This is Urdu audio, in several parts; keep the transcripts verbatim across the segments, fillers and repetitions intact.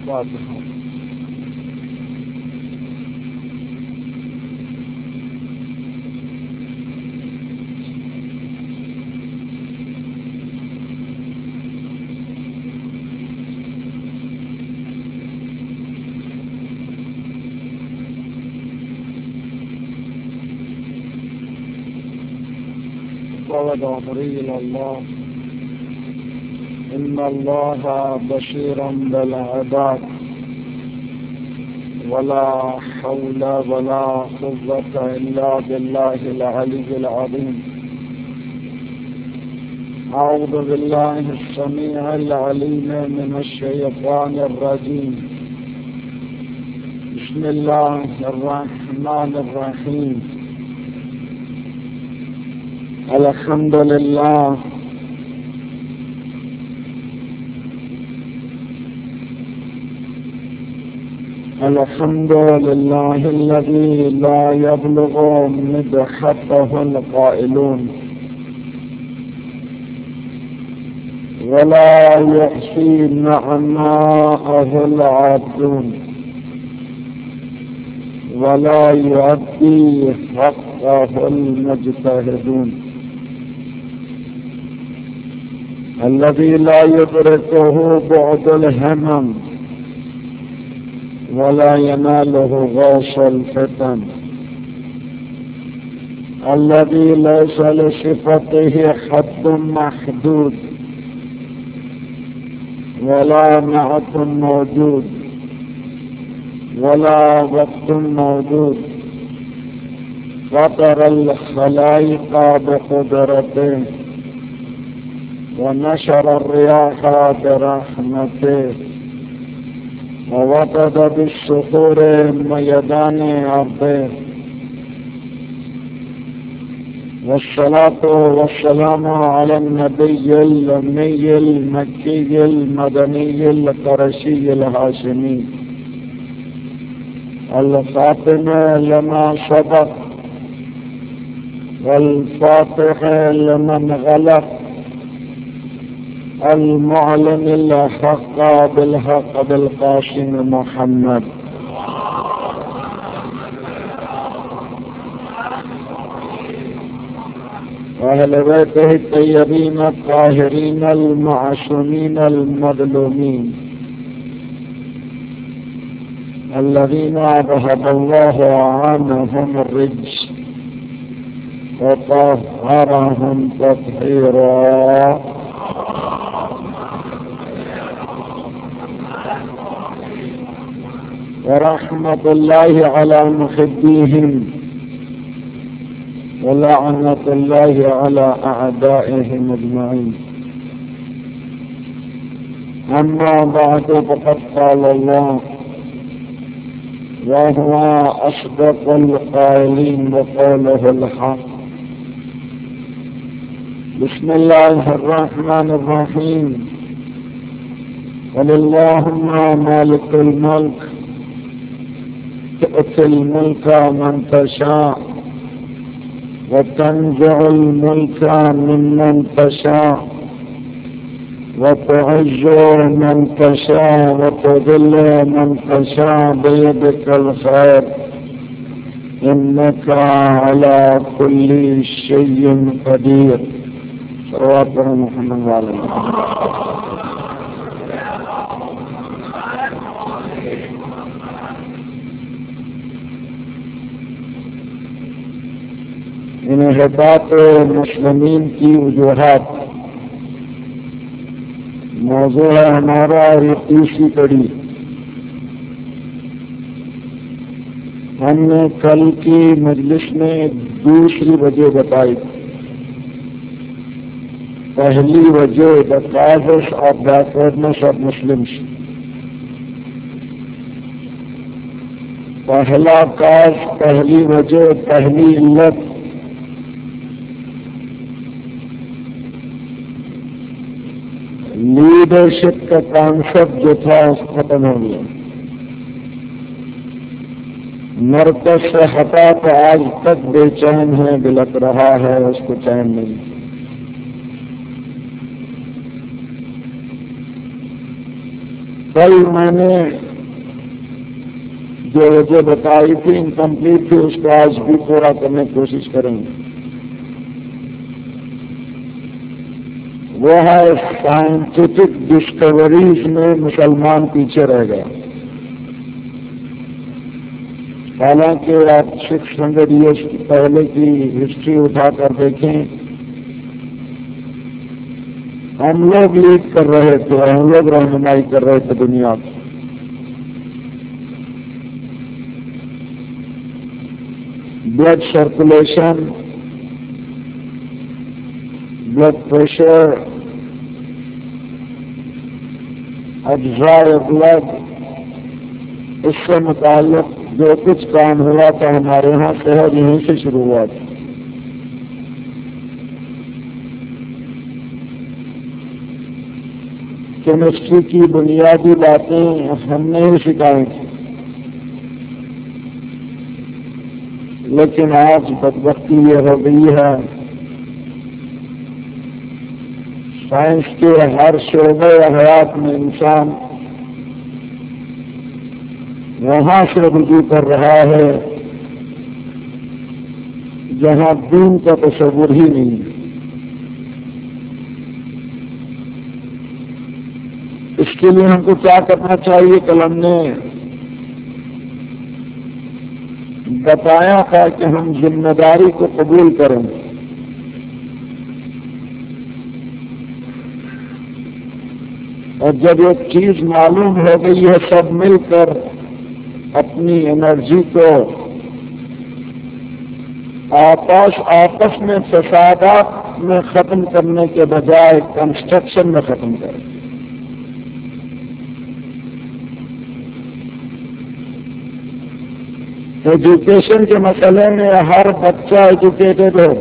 فاتحة. قال أمري إلى الله إن الله بشير بالعباد ولا حول ولا قوة إلا بالله العلي العظيم. أعوذ بالله السميع العليم من الشيطان الرجيم. بسم الله الرحمن الرحيم. الحمد لله الحمد لله الذي لا يبلغ مدحته القائلون ولا يحصي نعماءه العابدون ولا يؤدي حقه المجتهدون. الذي لا يدركه بعد الهمم ولا يناله غوص الفتن. الذي ليس لصفته حد محدود ولا نعت موجود ولا وقت موجود. فطر الخلائق بقدرته ونشر الرياح برحمته ووقد بالصخور ميدان أرضه. والصلاة والسلام على النبي الأمي المكي المدني القرشي الهاشمي الخاتم لما سبق والفاتح لمن غلق المعلن الحق بالحق بالقاسم محمد وأهل بيته الطيبين الطاهرين المعصومين المظلومين الذين أذهب الله عنهم الرجس وطهرهم تطهيرا. ورحمة الله على محبيهم ولعنة الله على أعدائهم أجمعين. أما بعد فقد قال الله وهو أصدق القائلين بقوله الحق. بسم الله الرحمن الرحيم. قل اللهم مالك الملك تؤتي الملك من تشاء وتنزع الملك ممن تشاء وتعز من تشاء وتذل من تشاء بيدك الخير إنك على كل شيء قدير. صلوات محمد وعلى انحطاط مسلمین کی وجوہات موضوع ہے ہمارا اور یہ تیسری کڑی. ہم نے کل کی مجلس میں دوسری وجہ بتائی. پہلی وجہ the causes of backwardness of Muslims. پہلا کاز پہلی وجہ پہلی علت لیڈرشپ کا کانسیپٹ جو تھا ختم ہو گیا. مرکز سے ہٹا تو آج تک بے چین ہے, بلک رہا ہے, اس کو چین نہیں. کل میں نے جو وجہ بتائی تھی انکمپلیٹ تھی، اس کو آج بھی پورا کرنے کی کوشش کریں گے۔ وہ ہے سائنٹیفک ڈسکوریز میں مسلمان پیچھے رہ گیا۔ حالانکہ آپ سکس ہنڈریڈ ایئرس پہلے کی ہسٹری اٹھا کر دیکھیں، ہم لوگ لیڈ کر رہے تھے، ہم لوگ رہنمائی کر رہے تھے دنیا کو۔ بلڈ سرکولیشن، بلڈ پریشر، اجزائے بلڈ، اس سے متعلق جو کچھ کام ہوا تھا ہمارے یہاں شہر یہیں سے شروع ہوا تھا۔ کیمسٹری کی بنیادی باتیں ہم نے ہی سکھائی تھی، لیکن آج بدبختی یہ ہو گئی ہے سائنس کے ہر شعبے حیات میں انسان وہاں سے رجوع کر رہا ہے جہاں دین کا تصور ہی نہیں ہے۔ اس کے لیے ہم کو کیا کرنا چاہیے؟ کل ہم نے بتایا تھا کہ ہم ذمہ داری کو قبول کریں، اور جب ایک چیز معلوم ہو گئی ہے سب مل کر اپنی انرجی کو آپس آپس میں فسادات میں ختم کرنے کے بجائے کنسٹرکشن میں ختم کریں۔ ایجوکیشن کے مسئلے میں ہر بچہ ایجوکیٹڈ ہو،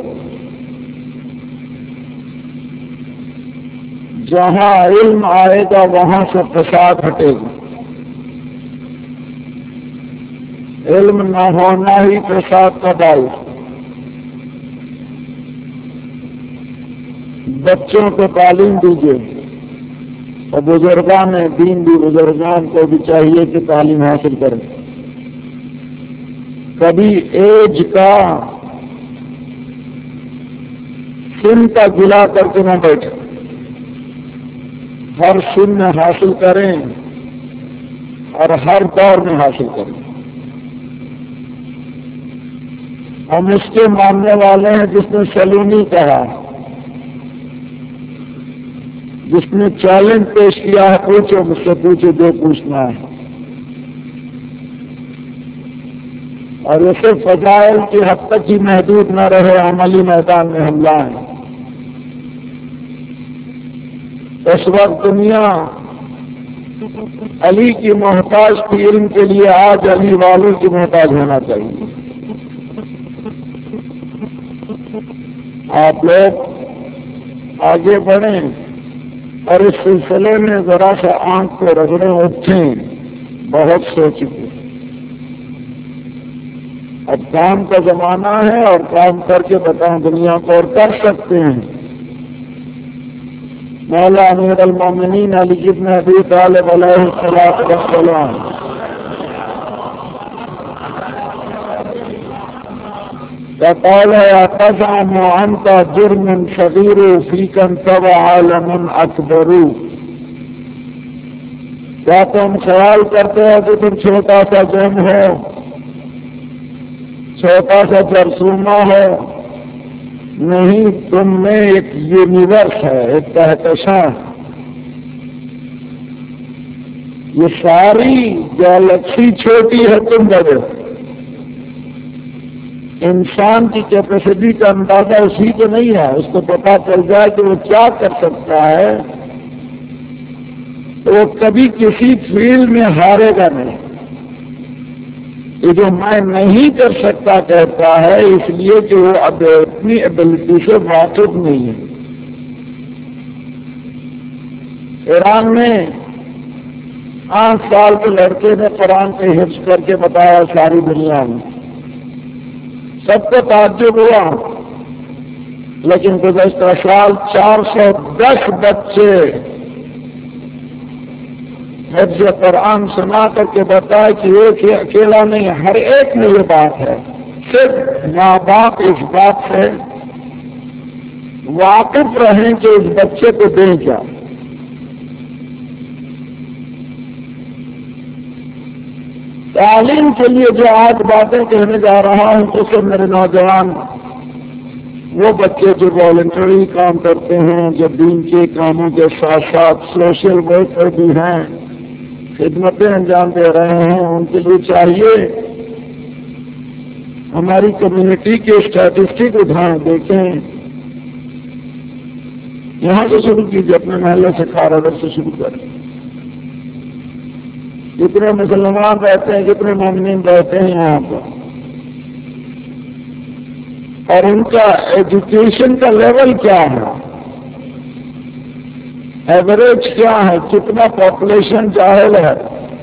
جہاں علم آئے گا وہاں سے فساد ہٹے گا۔ علم نہ ہونا ہی فساد کا باعث۔ بچوں کو تعلیم دیجیے، اور بزرگان دین بھی بزرگان کو بھی چاہیے کہ تعلیم حاصل کریں۔ کبھی ایج کا سن کا گلا کر کے نہ بیٹھے، ہر سن میں حاصل کریں اور ہر دور میں حاصل کریں۔ ہم اس کے ماننے والے ہیں جس نے سلونی کہا، جس نے چیلنج پیش کیا ہے، پوچھو مجھ سے، پوچھو جو پوچھنا ہے۔ اور یہ صرف فضائل کی حد تک ہی محدود نہ رہے، عملی میدان میں ہم لائیں۔ اس وقت دنیا علی کی محتاج کی علم کے لیے، آج علی والوں کی محتاج ہونا چاہیے۔ آپ لوگ آگے بڑھیں اور اس سلسلے میں ذرا سا آنکھ کو رگڑیں، اٹھیں، بہت سو چکے۔ اب کام کا زمانہ ہے اور کام کر کے بتائیں دنیا کو، اور کر سکتے ہیں۔ مولا امیر المومنین علی بن ابی طالب علیہ السلام کا قول ہے: اتزعم انت جرم صغیر فیک انتب عالم اکبر۔ کیا تم خیال کرتے ہو کہ تم چھوٹا سا جرم ہو، چھوٹا سا جرثومہ ہے؟ نہیں، تم میں ایک یونیورس ہے، ایک کہکشاں۔ یہ ساری گیلیکسی چھوٹی ہے، تم بڑے ہو۔ انسان کی کیپیسٹی کا اندازہ اسی کو نہیں ہے، اس کو پتا چل جائے کہ وہ کیا کر سکتا ہے تو وہ کبھی کسی فیلڈ میں ہارے گا نہیں۔ یہ جو میں نہیں کر سکتا کہتا ہے، اس لیے کہ وہ اب اپنی ایبلٹی سے واقف نہیں ہے۔ ایران میں آٹھ سال کے لڑکے نے قرآن کے حفظ کر کے بتایا ساری دنیا میں، سب کو تعجب ہوا، لیکن گزشتہ سال چار سو دس بچے حفظ قرآن سنا کر کے بتائے کہ ایک ہی اکیلا نہیں، ہر ایک میں یہ بات ہے. صرف ماں باپ اس بات سے واقف رہیں کہ اس بچے کو دیں کیا. تعلیم کے لیے جو آج باتیں کہنے جا رہا ہوں تو سب میرے نوجوان وہ بچے جو والنٹری کام کرتے ہیں، جو دین کے کاموں کے ساتھ ساتھ سوشل ورکر بھی ہیں، خدمتیں انجام دے رہے ہیں، ان کے لیے چاہیے ہماری کمیونٹی کے اسٹیٹسٹک اٹھائیں، دیکھیں یہاں سے شروع کیجیے، اپنے محلے سے کارگر سے شروع کریں. کتنے مسلمان رہتے ہیں، کتنے مومنین رہتے ہیں یہاں پر، اور ان کا ایجوکیشن کا لیول کیا ہے، ایوریج کیا ہے، کتنا پاپولیشن جاہل ہے.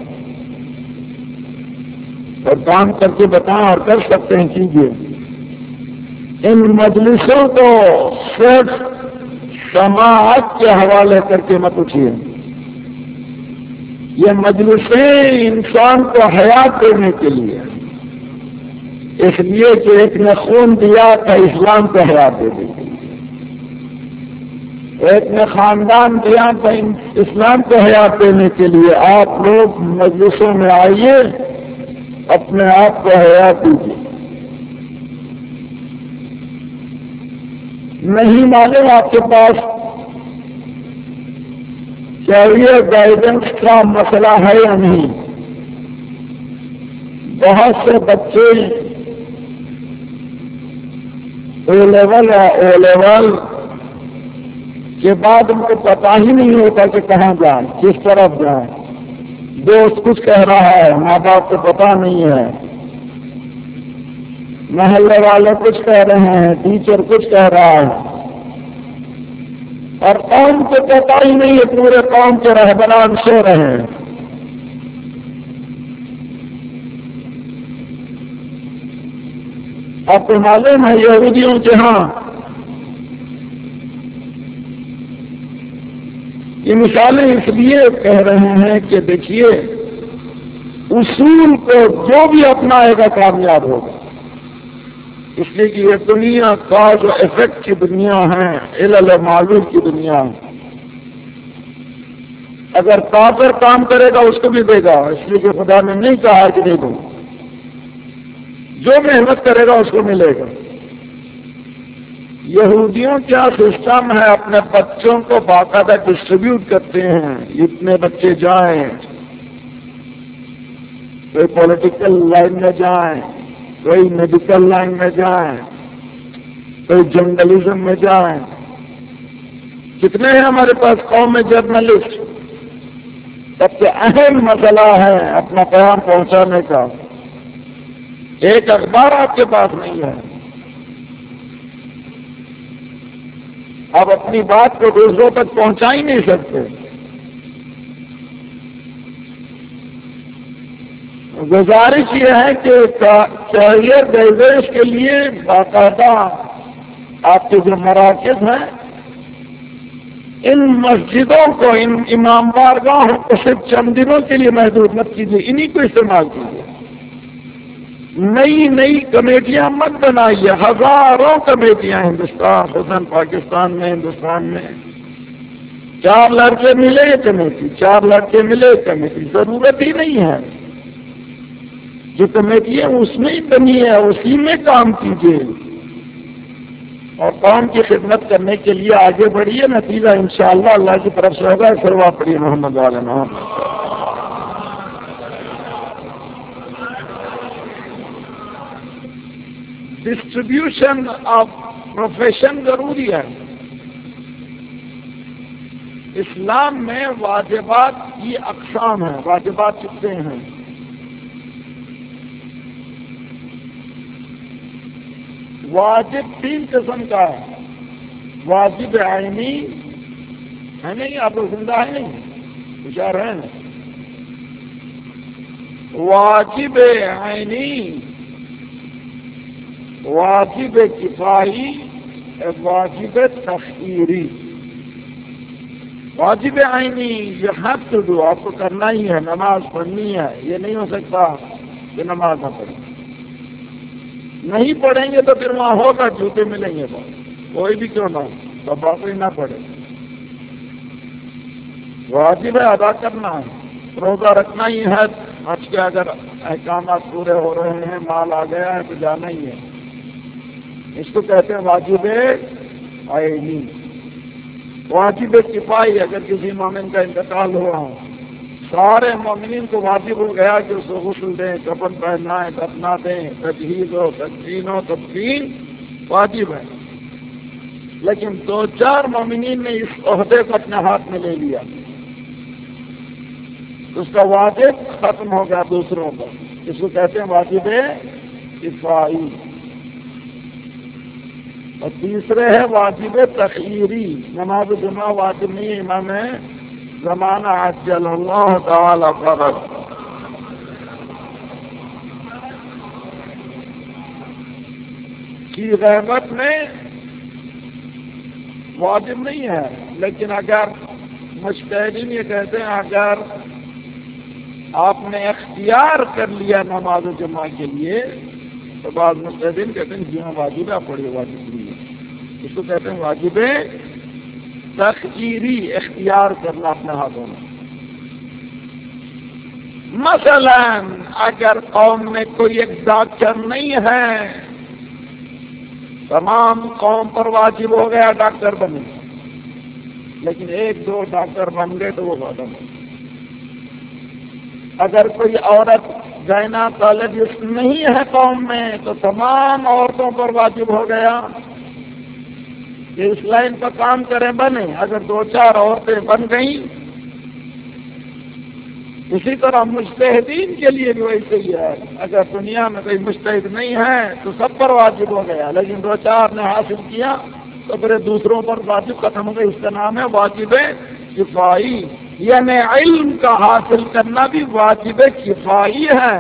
اور کام کر کے بتائیں اور کر سکتے ہیں کیجیے. ان مجلسوں کو صرف سماعت کے حوالے کر کے مت اٹھیے. یہ مجلسیں انسان کو حیات دینے کے لیے، اس لیے کہ ایک نے خون دیا تھا اسلام کو حیات دے دی، ایک نے خاندان دیا تھا اسلام کو حیات دینے کے لیے. آپ لوگ مجلسوں میں آئیے، اپنے آپ کو حیات دیجیے. نہیں معلوم آپ کے پاس کیریئر گائیڈنس کا مسئلہ ہے یا نہیں. بہت سے بچے اے لیول یا او لیول کے بعد ان کو پتا ہی نہیں ہوتا کہ کہاں جائیں، کس طرف جائیں. دوست کچھ کہہ رہا ہے، ماں باپ کو پتا نہیں ہے، محلے والے کچھ کہہ رہے ہیں، ٹیچر کچھ کہہ رہا ہے، اور قوم کو پتا ہی نہیں ہے، پورے قوم کے رہبران سو رہے ہیں. آپ کو معلوم ہے یہودیوں کے ہاں یہ مثالیں اس لیے کہہ رہے ہیں کہ دیکھیے اصول کو جو بھی اپنائے گا کامیاب ہوگا. اس لیے کہ یہ دنیا کاز و افیکٹ کی دنیا ہے، علل و معلوم کی دنیا ہے. اگر کافر کام کرے گا اس کو بھی دے گا، اس لیے کہ خدا نے نہیں کہا کہ نہیں دوں. جو محنت کرے گا اس کو ملے گا. یہودیوں کیا سسٹم ہے، اپنے بچوں کو باقاعدہ ڈسٹریبیوٹ کرتے ہیں. اتنے بچے جائیں، کوئی پولیٹیکل لائن میں جائیں، کوئی میڈیکل لائن میں جائیں، کوئی جرنلزم میں جائیں. کتنے ہیں ہمارے پاس قوم میں جرنلسٹ. سب سے اہم مسئلہ ہے اپنا پیغام پہنچانے کا. ایک اخبار آپ کے پاس نہیں ہے، آپ اپنی بات کو دوسروں تک پہنچا ہی نہیں سکتے. گزارش یہ ہے کہ کیریئر گائیڈنس کے لیے باقاعدہ آپ کے جو مراکز ہیں ان مسجدوں کو، ان امام بارگاہوں کو صرف چند دنوں کے لیے محدود مت کیجیے، انہی کو استعمال کیجیے. نئی نئی کمیٹیاں مت بنائیے. ہزاروں کمیٹیاں ہندوستان خصوصاً پاکستان میں، ہندوستان میں چار لڑکے ملے کمیٹی، چار لڑکے ملے کمیٹی. ضرورت ہی نہیں ہے. جو کمیٹی ہے اس میں ہی بنی ہے، اسی میں کام کیجیے اور قوم کی خدمت کرنے کے لیے آگے بڑھیے. نتیجہ انشاءاللہ اللہ کی طرف سے ہوگا. سروا پڑھیے محمد علیہ محمد. ڈسٹریبیوشن آف پروفیشن ضروری ہے. اسلام میں واجبات کی اقسام ہیں. واجبات کتنے ہیں؟ واجب تین قسم کا ہے. واجب عینی ہے نہیں، آپ لوگ زندہ ہیں نہیں، ہوشیار ہیں. واجب عینی، واجب کفائی، واجب تخییری. واجب عینی، یو ہیو ٹو ڈو، آپ کو کرنا ہی ہے، نماز پڑھنی ہے، یہ نہیں ہو سکتا کہ نماز نہ پڑھیں۔ نہیں پڑھیں گے تو پھر وہاں ہوگا، جوتے ملیں گے، کوئی بھی کیوں نہ ہو، تو باقی نہ پڑھے۔ واجب ہے، ادا کرنا ہے، روزہ رکھنا ہی ہے، آج کے اگر احکامات پورے ہو رہے ہیں، مال آ گیا ہے تو جانا ہی ہے۔ اس کو کہتے ہیں واجب عینی۔ واجب کفائی، اگر کسی مومن کا انتقال ہوا ہو، سارے مومنین کو واجب ہو گیا کہ اس کو غسل دیں، کفن پہنائیں، دفنا دیں، تجہیز ہو، تدفین ہو، تدفین واجب ہے۔ لیکن دو چار مومنین نے اس عہدے کو اپنے ہاتھ میں لے لیا، اس کا واجب ختم ہو گیا دوسروں پر، اس کو کہتے ہیں واجب کفائی۔ اور تیسرے ہے واجب تخییری، نماز جمعہ واجب نہیں، امام زمانہ عجل اللہ تعالی فرض۔ کی غیبت میں واجب نہیں ہے، لیکن اگر مجتہدین یہ کہتے ہیں اگر آپ نے اختیار کر لیا نماز جمعہ کے لیے تو بعض مجتہدین کہتے ہیں جمعہ واجب ہے، پڑھیے واجب نہیں ہے، اس کو کہتے ہیں واجب تخییری، اختیار کرنا اپنے ہاتھوں میں۔ مثلا اگر قوم میں کوئی ایک ڈاکٹر نہیں ہے، تمام قوم پر واجب ہو گیا ڈاکٹر بنے، لیکن ایک دو ڈاکٹر بن گئے تو وہ ختم ہے۔ اگر کوئی عورت گائناکالوجسٹ نہیں ہے قوم میں تو تمام عورتوں پر واجب ہو گیا کہ اس لائن پر کام کریں، بنے۔ اگر دو چار عورتیں بن گئیں، اسی طرح مجتہدین کے لیے بھی ویسے ہی ہے، اگر دنیا میں کوئی مجتہد نہیں ہے تو سب پر واجب ہو گیا، لیکن دو چار نے حاصل کیا تو پھر دوسروں پر واجب ختم ہو گئی، اس کا نام ہے واجب کفائی۔ یعنی علم کا حاصل کرنا بھی واجب کفائی ہے۔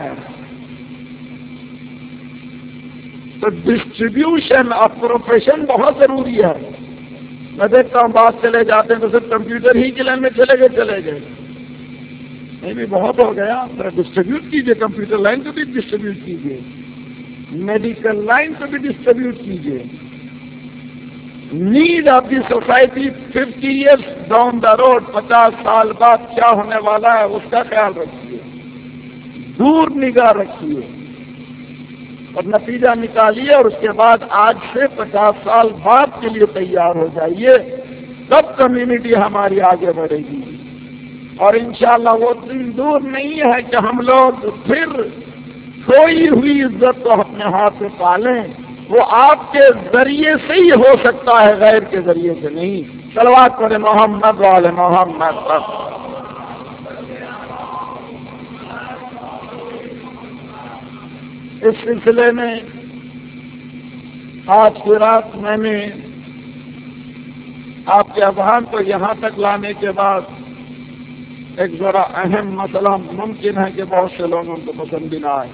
تو ڈسٹریبیوشن آف پروفیشن بہت ضروری ہے۔ میں دیکھتا ہوں بات چلے جاتے ہیں تو صرف کمپیوٹر ہی کے لائن میں چلے گئے چلے گئے نہیں بھی بہت ہو گیا، ذرا ڈسٹریبیوٹ کیجئے، کمپیوٹر لائن کو بھی ڈسٹریبیوٹ کیجئے، میڈیکل لائن کو بھی ڈسٹریبیوٹ کیجئے۔ Need of the society fifty years down the road, پچاس سال بعد کیا ہونے والا ہے اس کا خیال رکھیے، دور نگاہ رکھیے اور نتیجہ نکالیے، اور اس کے بعد آج سے پچاس سال بعد کے لیے تیار ہو جائیے، تب کمیونٹی ہماری آگے بڑھے گی۔ اور انشاءاللہ وہ دن دور نہیں ہے کہ ہم لوگ پھر کھوئی ہوئی عزت کو اپنے ہاتھ سے پالیں، وہ آپ کے ذریعے سے ہی ہو سکتا ہے، غیر کے ذریعے سے نہیں۔ صلوات پڑھیں محمد والے محمد پر۔ اس سلسلے میں آج کی رات میں نے آپ کے اذہان کو یہاں تک لانے کے بعد ایک ذرا اہم مسئلہ، ممکن ہے کہ بہت سے لوگوں کو پسند بھی نہ آئے،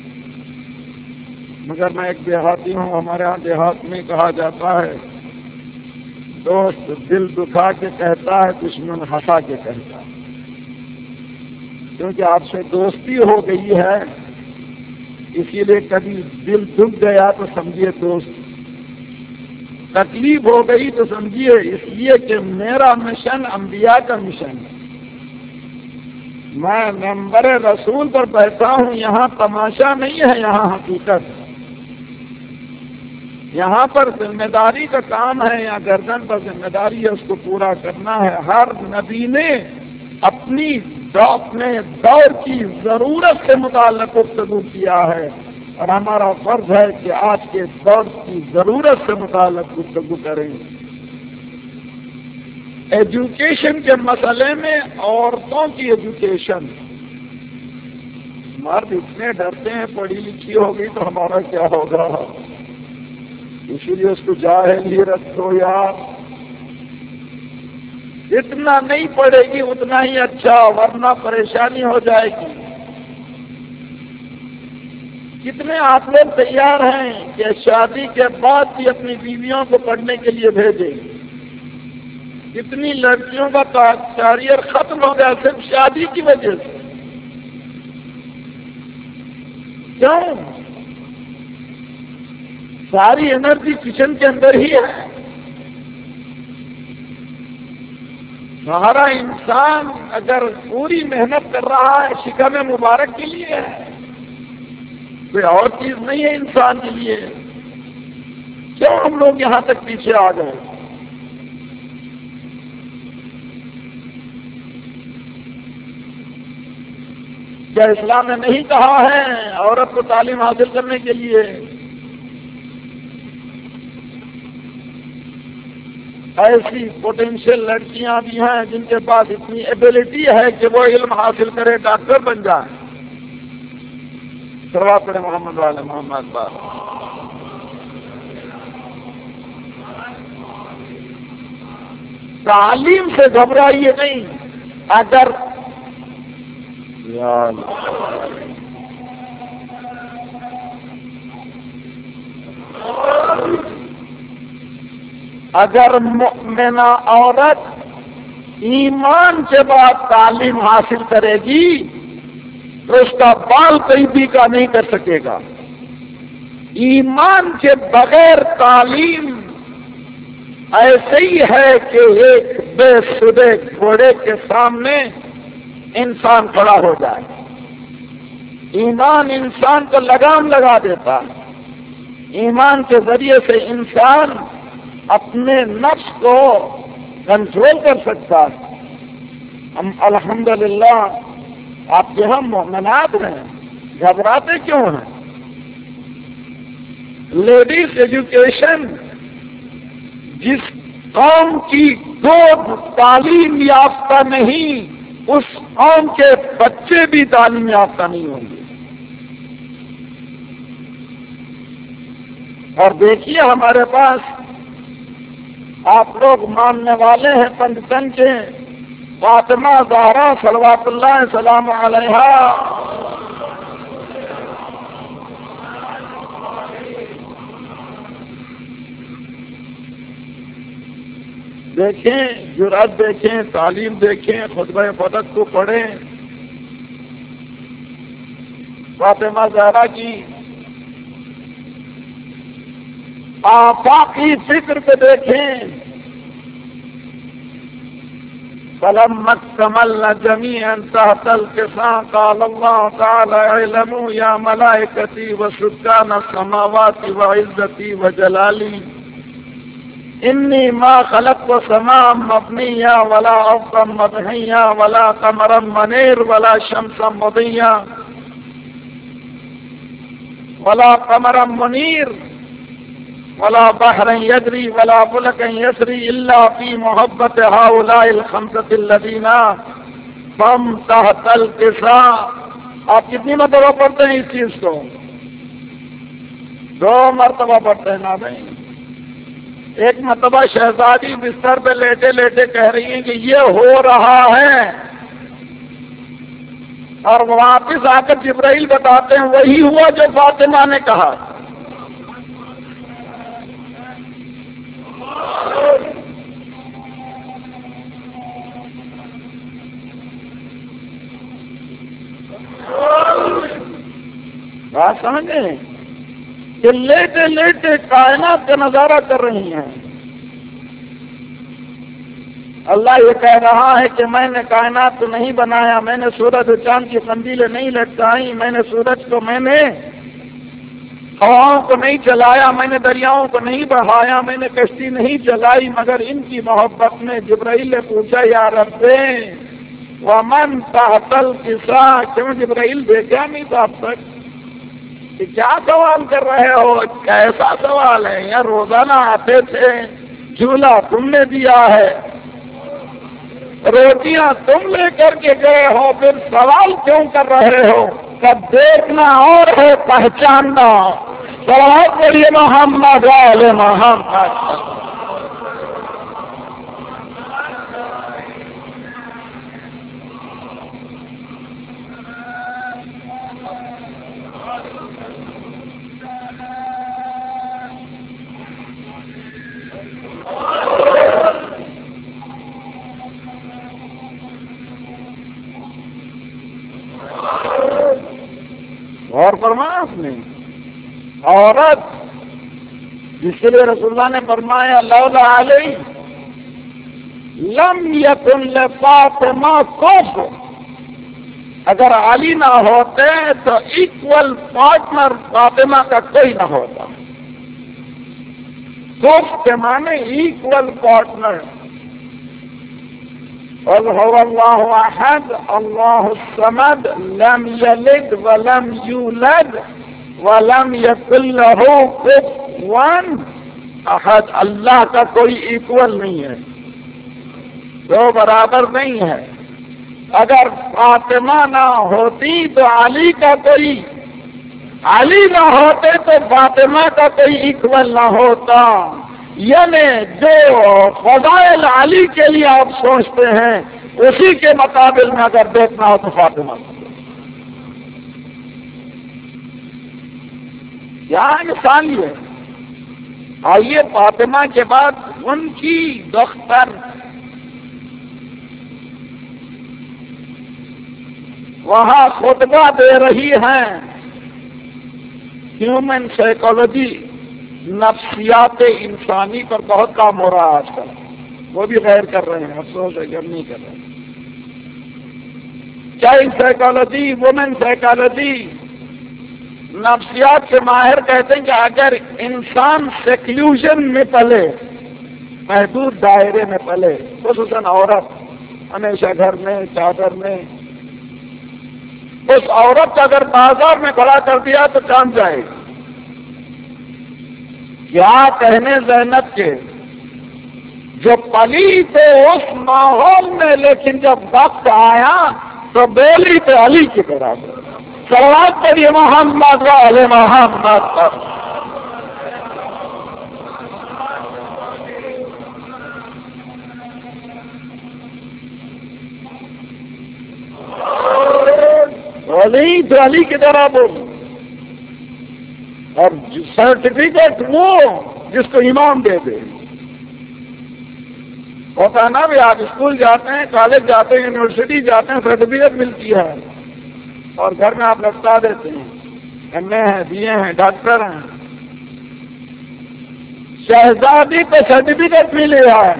مگر میں ایک دیہاتی ہوں، ہمارے ہاں دیہات میں کہا جاتا ہے دوست دل دکھا کے کہتا ہے، دشمن ہنسا کے کہتا ہے۔ کیونکہ آپ سے دوستی ہو گئی ہے، اسی لیے کبھی دل دکھ گیا تو سمجھیے دوست، تکلیف ہو گئی تو سمجھیے اس لیے کہ میرا مشن انبیاء کا مشن ہے، میں ممبر رسول پر بیٹھا ہوں، یہاں تماشا نہیں ہے، یہاں حقیقت ہے، یہاں پر ذمہ داری کا کام ہے، یہاں گردن پر ذمہ داری ہے، اس کو پورا کرنا ہے۔ ہر نبی نے اپنی اپنے دور کی ضرورت سے متعلق گفتگو کیا ہے، اور ہمارا فرض ہے کہ آج کے دور کی ضرورت سے متعلق گفتگو کریں۔ ایجوکیشن کے مسئلے میں عورتوں کی ایجوکیشن، مرد اتنے ڈرتے ہیں پڑھی لکھی ہوگی تو ہمارا کیا ہوگا، اسی لیے اس کو جاہل ہی رکھو یار، اتنا نہیں پڑھے گی اتنا ہی اچھا، ورنہ پریشانی ہو جائے گی۔ کتنے آپ لوگ تیار ہیں کہ شادی کے بعد بھی اپنی بیویوں کو پڑھنے کے لیے بھیجیں، کتنی لڑکیوں کا کیریئر ختم ہو گیا صرف شادی کی وجہ سے. کیوں؟ ساری انرجی کچن کے اندر ہی ہے. سارا انسان اگر پوری محنت کر رہا ہے شکم مبارک کے لیے ہے، کوئی اور چیز نہیں ہے انسان کے لیے. کیوں ہم لوگ یہاں تک پیچھے آ گئے؟ کیا اسلام نے نہیں کہا ہے عورت کو تعلیم حاصل کرنے کے لیے؟ ایسی پوٹینشیل لڑکیاں بھی ہیں جن کے پاس اتنی ایبلٹی ہے کہ وہ علم حاصل کرے، ڈاکٹر بن جائیں. سروا پڑے محمد والے محمد بار. تعلیم سے گھبرائیے نہیں. اگر اگر مؤمنہ عورت ایمان کے بعد تعلیم حاصل کرے گی تو اس کا بال قریبی کا نہیں کر سکے گا. ایمان کے بغیر تعلیم ایسے ہی ہے کہ ایک بے سدے گھوڑے کے سامنے انسان کھڑا ہو جائے. ایمان انسان کو لگام لگا دیتا ہے. ایمان کے ذریعے سے انسان اپنے نفس کو کنٹرول کر سکتا ہے. ہم الحمدللہ آپ کے ہم مومنات ہیں، گھبراتے کیوں ہیں؟ لیڈیز ایجوکیشن جس قوم کی دو تعلیم یافتہ نہیں، اس قوم کے بچے بھی تعلیم یافتہ نہیں ہوں گے. اور دیکھیے ہمارے پاس آپ لوگ ماننے والے ہیں پنڈتن کے، فاطمہ زہرا صلوات اللہ سلام علیہا. دیکھیں جرأت، دیکھیں تعلیم، دیکھیں خطبہ فدق کو پڑھیں. فاطمہ زہرا کی آفاقی فکر پہ دیکھیں. فلما اكتملن جميعا تحت الكساء قال الله تعالى اعلموا يا ملائكتي وسكان السماوات وعزتي وجلالي إني ما خلقت سماء مبنيا ولا أرضا مدحيا ولا قمرا منير ولا شمسا مضيا ولا قمرا منير ولا بحرا يجري ولا فلكا يسري إلا في محبة هؤلاء الخمسة الذين هم تحت الكساء. آپ کتنی مرتبہ پڑھتے ہیں اس چیز کو؟ دو مرتبہ پڑھتے ہیں نا بھائی. ایک مرتبہ شہزادی بستر پہ لیٹے لیٹے کہہ رہی ہیں کہ یہ ہو رہا ہے، اور واپس آ کر جبرائیل بتاتے ہیں وہی ہوا جو فاطمہ نے کہا. بات سمجھیں کہ لیٹے لیٹے کائنات کا نظارہ کر رہی ہیں. اللہ یہ کہہ رہا ہے کہ میں نے کائنات کو نہیں بنایا، میں نے سورج و چاند کی قندیلیں نہیں لٹکائی، میں نے سورج کو، میں نے ہواؤں کو نہیں چلایا، میں نے دریاؤں کو نہیں بڑھایا، میں نے کشتی نہیں چلائی، مگر ان کی محبت میں جبرائیل نے پوچھا یا رب ومن تحت الكساء، کیوں جبرائیل دیکھا نہیں تھا اب تک؟ کہ کیا سوال کر رہے ہو؟ کیسا سوال ہے؟ یار روزانہ آتے تھے، جھولا تم نے دیا ہے، روٹیاں تم لے کر کے گئے ہو، پھر سوال کیوں کر رہے ہو؟ کب دیکھنا اور ہے پہچاننا. صلوات پڑھیے محمد والے محمد. غور فرمایا آپ نے؟ عورت جس کے لیے رسول اللہ نے فرمایا لولا علی لم یکن لفاطمہ کفر، اگر علی نہ ہوتے تو ایکول پارٹنر فاطمہ کا کوئی نہ ہوتا۔ کفر کے معنی ایکول پارٹنر۔ قل هو الله احد الله الصمد لم يلد ولم يولد ولم يكن له كفوا احد۔ اللہ کا کوئی ایکول نہیں ہے، دو برابر نہیں ہے۔ اگر فاطمہ نہ ہوتی تو علی کا کوئی، علی نہ ہوتے تو فاطمہ کا کوئی ایکول نہ ہوتا۔ یعنی جو فضائل علی کے لیے آپ سوچتے ہیں اسی کے مقابل میں اگر دیکھنا ہو تو فاطمہ کیا مثال ہے۔ آئیے فاطمہ کے بعد ان کی دختر وہاں خطبہ دے رہی ہیں، ہیومن سائیکالوجی، نفسیات انسانی پر بہت کام ہو رہا ہے آج کل، وہ بھی غیر کر رہے ہیں، افسوس ہے کہ ہم نہیں کر رہے۔ چائلڈ سائیکالوجی، وومن سائیکالوجی، نفسیات کے ماہر کہتے ہیں کہ اگر انسان سیکلوژن میں پلے، محدود دائرے میں پلے، خصوصاً عورت ہمیشہ گھر میں چادر میں، اس عورت کو اگر بازار میں کھڑا کر دیا تو کام جائے گی۔ کیا کہنے زینب کے، جو پلی تھے اس ماحول میں، لیکن جب وقت آیا تو بولی تو علی کی طرح صلوات پڑھیے محمد والے محمد پر۔ علی تو علی کی طرح بول، اور سرٹیفکیٹ وہ جس کو امام دے دے۔ ہوتا نا بھی آپ اسکول جاتے ہیں، کالج جاتے ہیں، یونیورسٹی جاتے ہیں، سرٹیفکیٹ ملتی ہے اور گھر میں آپ لٹکا دیتے ہیں، ایم اے ہیں، بی اے ہیں، ڈاکٹر ہیں۔ شہزادی کو سرٹیفکیٹ ملے ہے،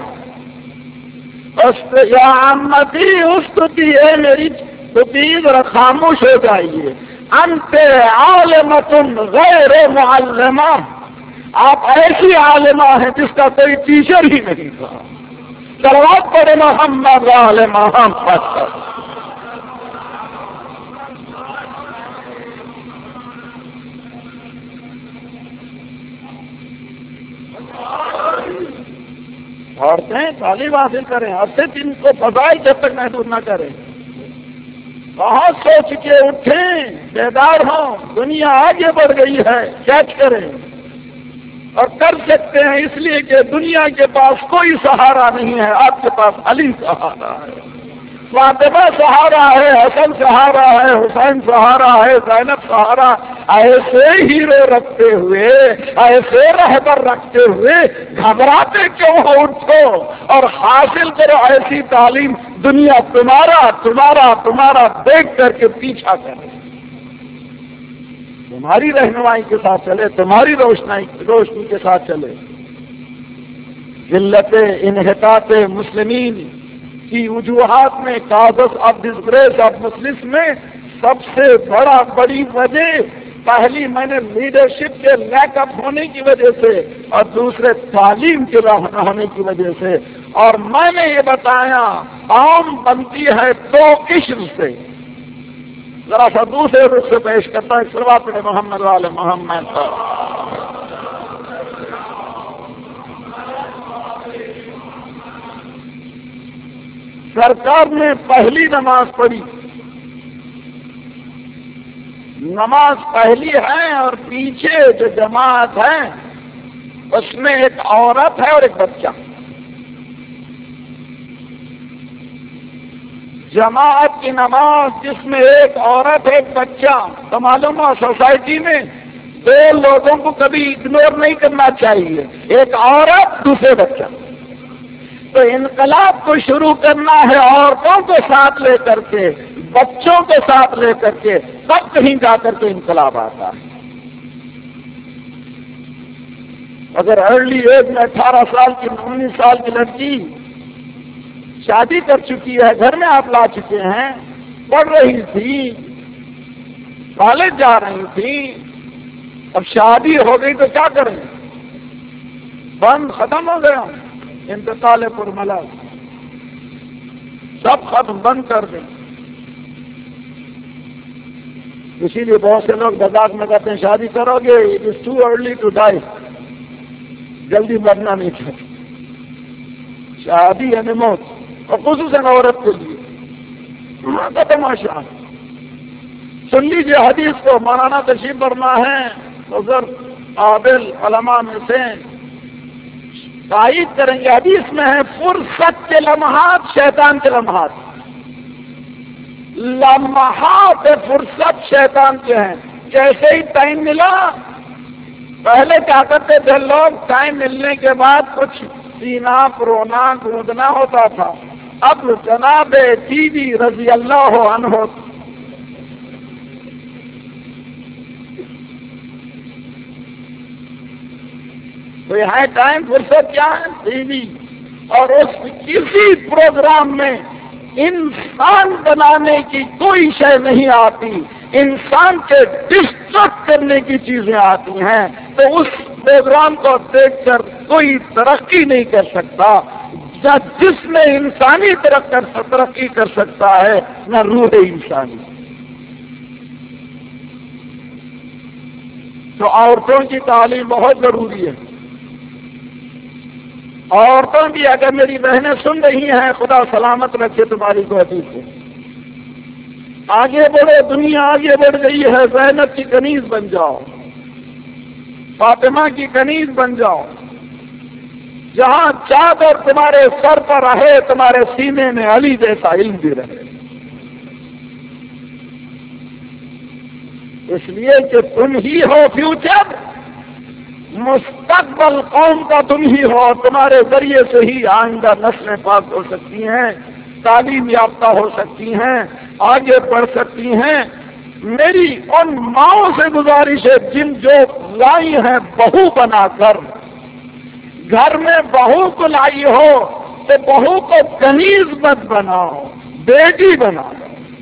یا عمتی اسکتی ہے میری خطیب، اور خاموش ہو جائیے۔ انت عالمۃ غیر معلمہ، آپ ایسی عالمہ ہیں جس کا کوئی ٹیچر ہی نہیں تھا۔ صلوات پڑھے محمد والے محمد پر۔ عورتیں تعلیم حاصل کریں، اب سے ان کو فضائل جب تک محدود نہ کریں، بہت سوچ کے اٹھیں، بیدار ہوں، دنیا آگے بڑھ گئی ہے، کیچ کریں، اور کر سکتے ہیں اس لیے کہ دنیا کے پاس کوئی سہارا نہیں ہے، آپ کے پاس علی سہارا ہے، فاطمہ سہارا ہے، حسن سہارا ہے، حسین سہارا ہے، زینب سہارا۔ ایسے ہیرو رکھتے ہوئے، ایسے رہبر رکھتے ہوئے گھبراتے کیوں ہو؟ اٹھو اور حاصل کرو ایسی تعلیم، دنیا تمہارا تمہارا تمہارا دیکھ کر کے پیچھا کرے، تمہاری رہنمائی کے ساتھ چلے، تمہاری روشنائی روشنی کے ساتھ چلے۔ ذلت انحطاط مسلمین کی وجوہات میں، causes of disgrace of Muslims میں سب سے بڑا بڑی وجہ، پہلی میں نے لیڈرشپ کے لیک اپ ہونے کی وجہ سے، اور دوسرے تعلیم کے نہ ہونے کی وجہ سے۔ اور میں نے یہ بتایا قوم بنتی ہے دو قسم سے۔ ذرا سا دوسرے رخ سے پیش کرتا ہے، صلوات پڑھے محمد والے محمد پر۔ سرکار نے پہلی نماز پڑھی، نماز پہلی ہے، اور پیچھے جو جماعت ہے اس میں ایک عورت ہے اور ایک بچہ۔ جماعت کی نماز جس میں ایک عورت ایک بچہ، تو معلوم ہو سوسائٹی میں دو لوگوں کو کبھی اگنور نہیں کرنا چاہیے، ایک عورت دوسرے بچہ۔ تو انقلاب کو شروع کرنا ہے عورتوں کو ساتھ لے کر کے، بچوں کو ساتھ لے کر کے، تب کہیں جا کر کے انقلاب آتا ہے۔ اگر ارلی ایج میں اٹھارہ سال کی انیس سال کی لڑکی شادی کر چکی ہے، گھر میں آپ لا چکے ہیں، پڑھ رہی تھی، کالج جا رہی تھی، اب شادی ہو گئی تو کیا کریں؟ بند ختم ہو گیا، انتقال پرملا، سب ختم، بند کر دیں۔ اسی لیے بہت سے لوگ مذاق میں کہتے ہیں شادی کرو گے it is too early to die, جلدی مرنا نہیں چاہیے۔ شادی یعنی موت، اور خصوصاً عورت کے لیے وہاں کا تماشا۔ سن لیجیے حدیث کو، مولانا تشریف فرما ہے، بزرگ عابل علماء میں سے تائید کریں گے، حدیث میں ہے فرصت کے لمحات شیطان کے لمحات، لمحات فرصت شیطان کے ہیں۔ جیسے ہی ٹائم ملا، پہلے کیا کرتے تھے لوگ، ٹائم ملنے کے بعد کچھ سینا پرونا کودنا ہوتا تھا، اب جناب ٹی وی رضی اللہ عنہ تو یہاں ٹائم فرصت کیا ہے؟ ٹی وی، اور اس کسی پروگرام میں انسان بنانے کی کوئی شے نہیں آتی، انسان کے ڈسٹرکٹ کرنے کی چیزیں آتی ہیں، تو اس پروگرام کو دیکھ کر کوئی ترقی نہیں کر سکتا۔ جس میں انسانی ترقی کر سکتا ہے نہ روح انسانی۔ تو عورتوں کی تعلیم بہت ضروری ہے۔ عورتوں بھی اگر میری بہنیں سن رہی ہیں، خدا سلامت رکھے تمہاری کوشش سے، آگے بڑھے، دنیا آگے بڑھ گئی ہے، زینب کی کنیز بن جاؤ، فاطمہ کی کنیز بن جاؤ، جہاں چادر تمہارے سر پر رہے، تمہارے سینے میں علی جیسا علم بھی رہے، اس لیے کہ تم ہی ہو فیوچر، مستقبل قوم کا تم ہی ہو، تمہارے ذریعے سے ہی آئندہ نسلیں پاک ہو سکتی ہیں، تعلیم یافتہ ہو سکتی ہیں، آگے بڑھ سکتی ہیں۔ میری ان ماؤں سے گزارش ہے جن جو لائی ہیں بہو بنا کر، گھر میں بہو کو لائی ہو تو بہو کو کنیز مت بناؤ، بیٹی بناؤ۔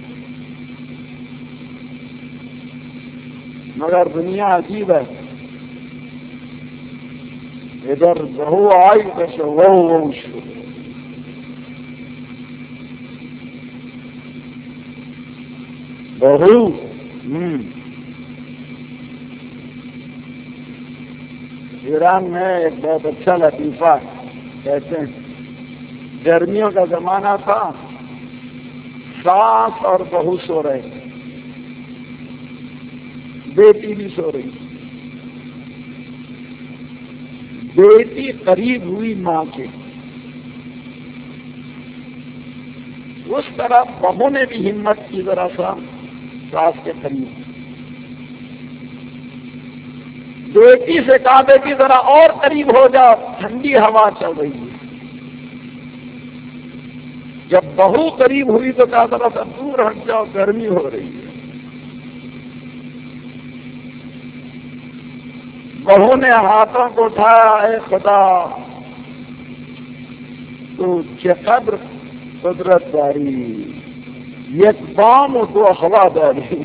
مگر دنیا عجیب ہے، ادھر بہو آئی تو وہ وہ بہو ایران میں ایک بہت اچھا لطیفہ کہتے ہیں، گرمیوں کا زمانہ تھا، ساس اور بہو سو رہے، بیٹی بھی سو رہی، بیٹی قریب ہوئی ماں کے، اس طرح بہو نے بھی ہمت کی ذرا سا ساس کے قریب، بیٹی سے کہا بیٹی ذرا اور قریب ہو جا، ٹھنڈی ہوا چل رہی ہے۔ جب بہو قریب ہوئی تو کہا ذرا سا دور ہٹ جاؤ، گرمی ہو رہی ہے۔ بہو نے ہاتھوں کو اٹھایا، اے خدا تو قدر قدرت داری، یک بام تو ہوا داری،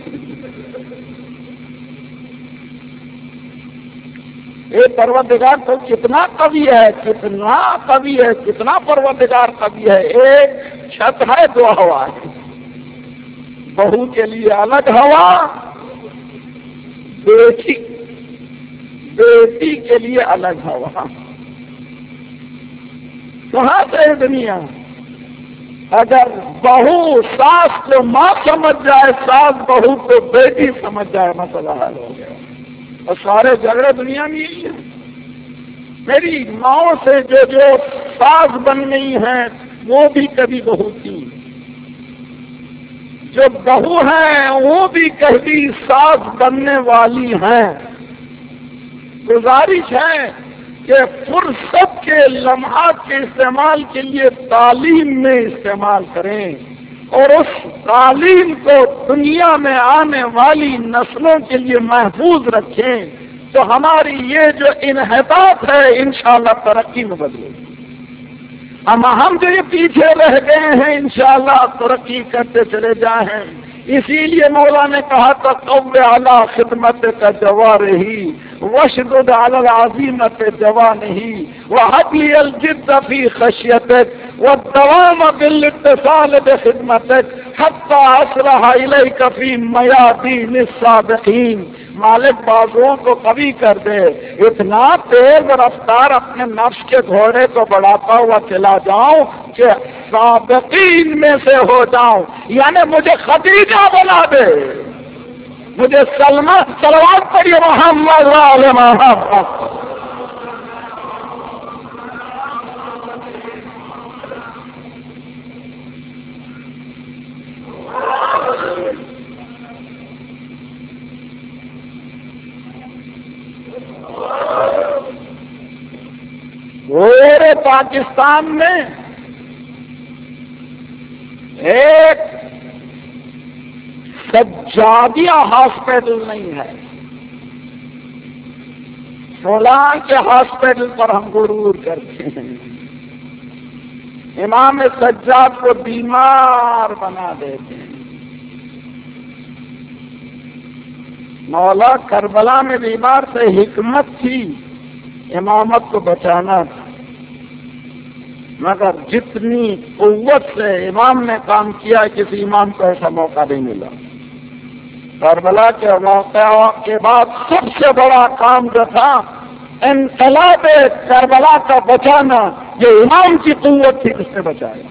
اے پروردگار تو کتنا قوی ہے، کتنا قوی ہے، کتنا پروردگار قوی ہے، ایک چھت ہے دو ہوا ہے، بہو کے لیے الگ ہوا، بیٹی بیٹی کے لیے الگ ہوا۔ کہاں سے دنیا؟ اگر بہو ساس کو ماں سمجھ جائے، ساس بہو کو بیٹی سمجھ جائے، مسئلہ حل ہو گیا۔ اور سارے جھگڑے دنیا میں یہی ہیں۔ میری ماں سے جو جو ساس بن گئی ہیں وہ بھی کبھی بہو تھی، جو بہو ہیں وہ بھی کبھی ساس بننے والی ہیں۔ گزارش ہے کہ فرصت کے لمحات کے استعمال کے لیے تعلیم میں استعمال کریں اور اس تعلیم کو دنیا میں آنے والی نسلوں کے لیے محفوظ رکھیں تو ہماری یہ جو انحطاط ہے انشاءاللہ ترقی میں بدلے گی۔ ہم ہم جو یہ پیچھے رہ گئے ہیں انشاءاللہ ترقی کرتے چلے جائیں۔ اسی لیے مولا نے کہا تھا قوّ علی خدمت کا جوارحی وشدد علی العزیمت جوانحی وہب لی الجد فی خشیتک والدوام بالاتصال بخدمتک حتی اصلح الیک فی میادین السابقین۔ مالک بازوؤں کو قوی کر دے، اتنا تیز رفتار اپنے نفس کے گھوڑے کو بڑھاتا ہوا چلا جاؤں کہ سابقین میں سے ہو جاؤں، یعنی مجھے خدیجہ بنا دے، مجھے سلمہ صلوات پڑھیے محمد وآل محمد۔ پورے پاکستان میں ایک سجادیہ ہاسپٹل نہیں ہے۔ فلاں کے ہاسپٹل پر ہم غرور کرتے ہیں، امام سجاد کو بیمار بنا دیتے ہیں۔ مولا کربلا میں بیمار سے حکمت تھی، امامت کو بچانا تھا، مگر جتنی قوت سے امام نے کام کیا کسی امام کو ایسا موقع نہیں ملا۔ کربلا کے واقعہ کے بعد سب سے بڑا کام جو تھا انقلاب کربلا کا بچانا، یہ امام کی قوت تھی، اس نے بچایا۔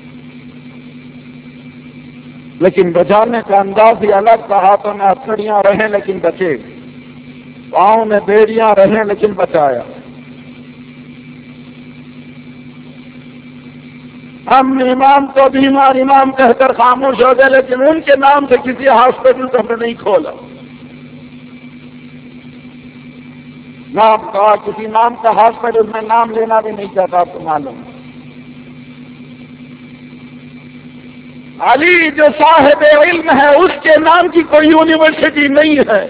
لیکن بچانے کا انداز ہی الگ تھا، ہاتھوں میں ہتھکڑیاں رہیں لیکن بچے، پاؤں میں بیڑیاں رہیں لیکن بچایا۔ ہم امام کو بیمار امام کہہ کر خاموش ہو گئے، لیکن ان کے نام سے کسی ہاسپٹل کو ہم نے نہیں کھولا۔ نام کا کسی نام کا ہاسپٹل میں نام لینا بھی نہیں چاہتا، آپ کو معلوم۔ علی جو صاحب علم ہے اس کے نام کی کوئی یونیورسٹی نہیں ہے۔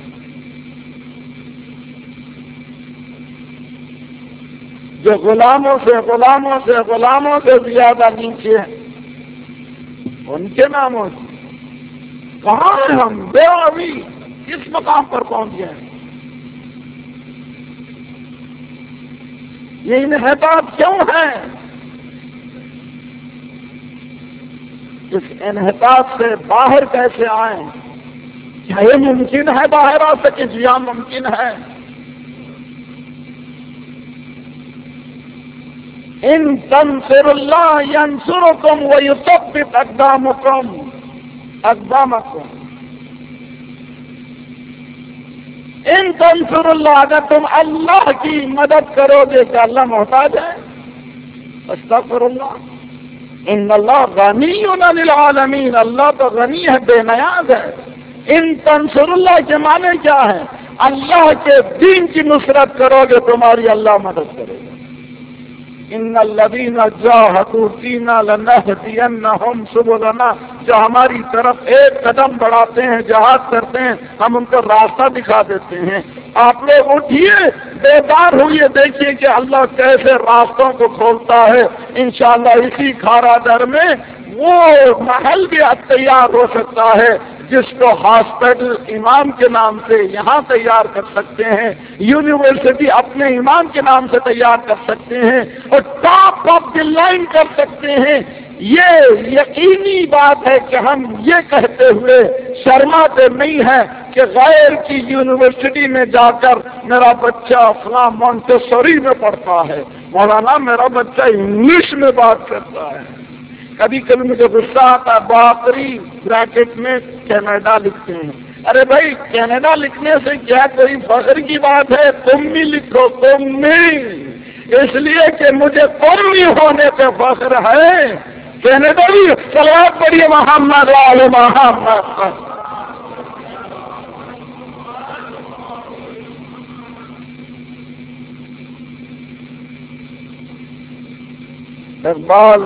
جو غلاموں سے غلاموں سے غلاموں سے زیادہ نیچے ہیں ان کے ناموں سے کہاں ہیں ہم؟ بے ابھی کس مقام پر پہنچ گئے ہیں؟ یہ انحطاط کیوں ہے؟ اس انحطاط سے باہر کیسے آئیں؟ کیا یہ ممکن ہے باہر آ سکے؟ جی ہاں ممکن ہے۔ ان تنصر اللہ ینصرکم ویثبت اقدامکم اقدامکم ان تنصر اللہ، اگر تم اللہ کی مدد کرو گے کہ اللہ محتاج ہے؟ استغفر اللہ، ان اللہ غنی عن العالمین، اللہ تو غنی ہے، بے نیاز ہے۔ ان تنصر اللہ کے معنی کیا ہے؟ اللہ کے دین کی نصرت کرو گے تمہاری اللہ مدد کرے گا۔ ان الذین جاہدوا فینا لنہدینہم سبلنا، جو ہماری طرف ایک قدم بڑھاتے ہیں، جہاد کرتے ہیں، ہم ان کو راستہ دکھا دیتے ہیں۔ آپ لوگ اٹھیے، بیدار ہوئیے، دیکھیے کہ اللہ کیسے راستوں کو کھولتا ہے۔ انشاءاللہ اسی کھارا در میں وہ محل بھی تیار ہو سکتا ہے جس کو ہاسپٹل امام کے نام سے یہاں تیار کر سکتے ہیں، یونیورسٹی اپنے امام کے نام سے تیار کر سکتے ہیں، اور ٹاپ آف دی لائن کر سکتے ہیں۔ یہ یقینی بات ہے کہ ہم یہ کہتے ہوئے شرماتے نہیں ہیں کہ غیر کی یونیورسٹی میں جا کر میرا بچہ فلاں مونٹیسوری میں پڑھتا ہے، مولانا میرا بچہ انگلش میں بات کرتا ہے۔ کبھی کبھی مجھے غصہ آتا ہے، باقری بریکٹ میں کینیڈا لکھتے ہیں۔ ارے بھائی کینیڈا لکھنے سے کیا کوئی فخر کی بات ہے؟ تم بھی لکھو، تم نہیں، اس لیے کہ مجھے قومی ہونے پہ فخر ہے۔ کینیڈا بھی صلوات پڑھیے محمد وآل محمد۔ اقبال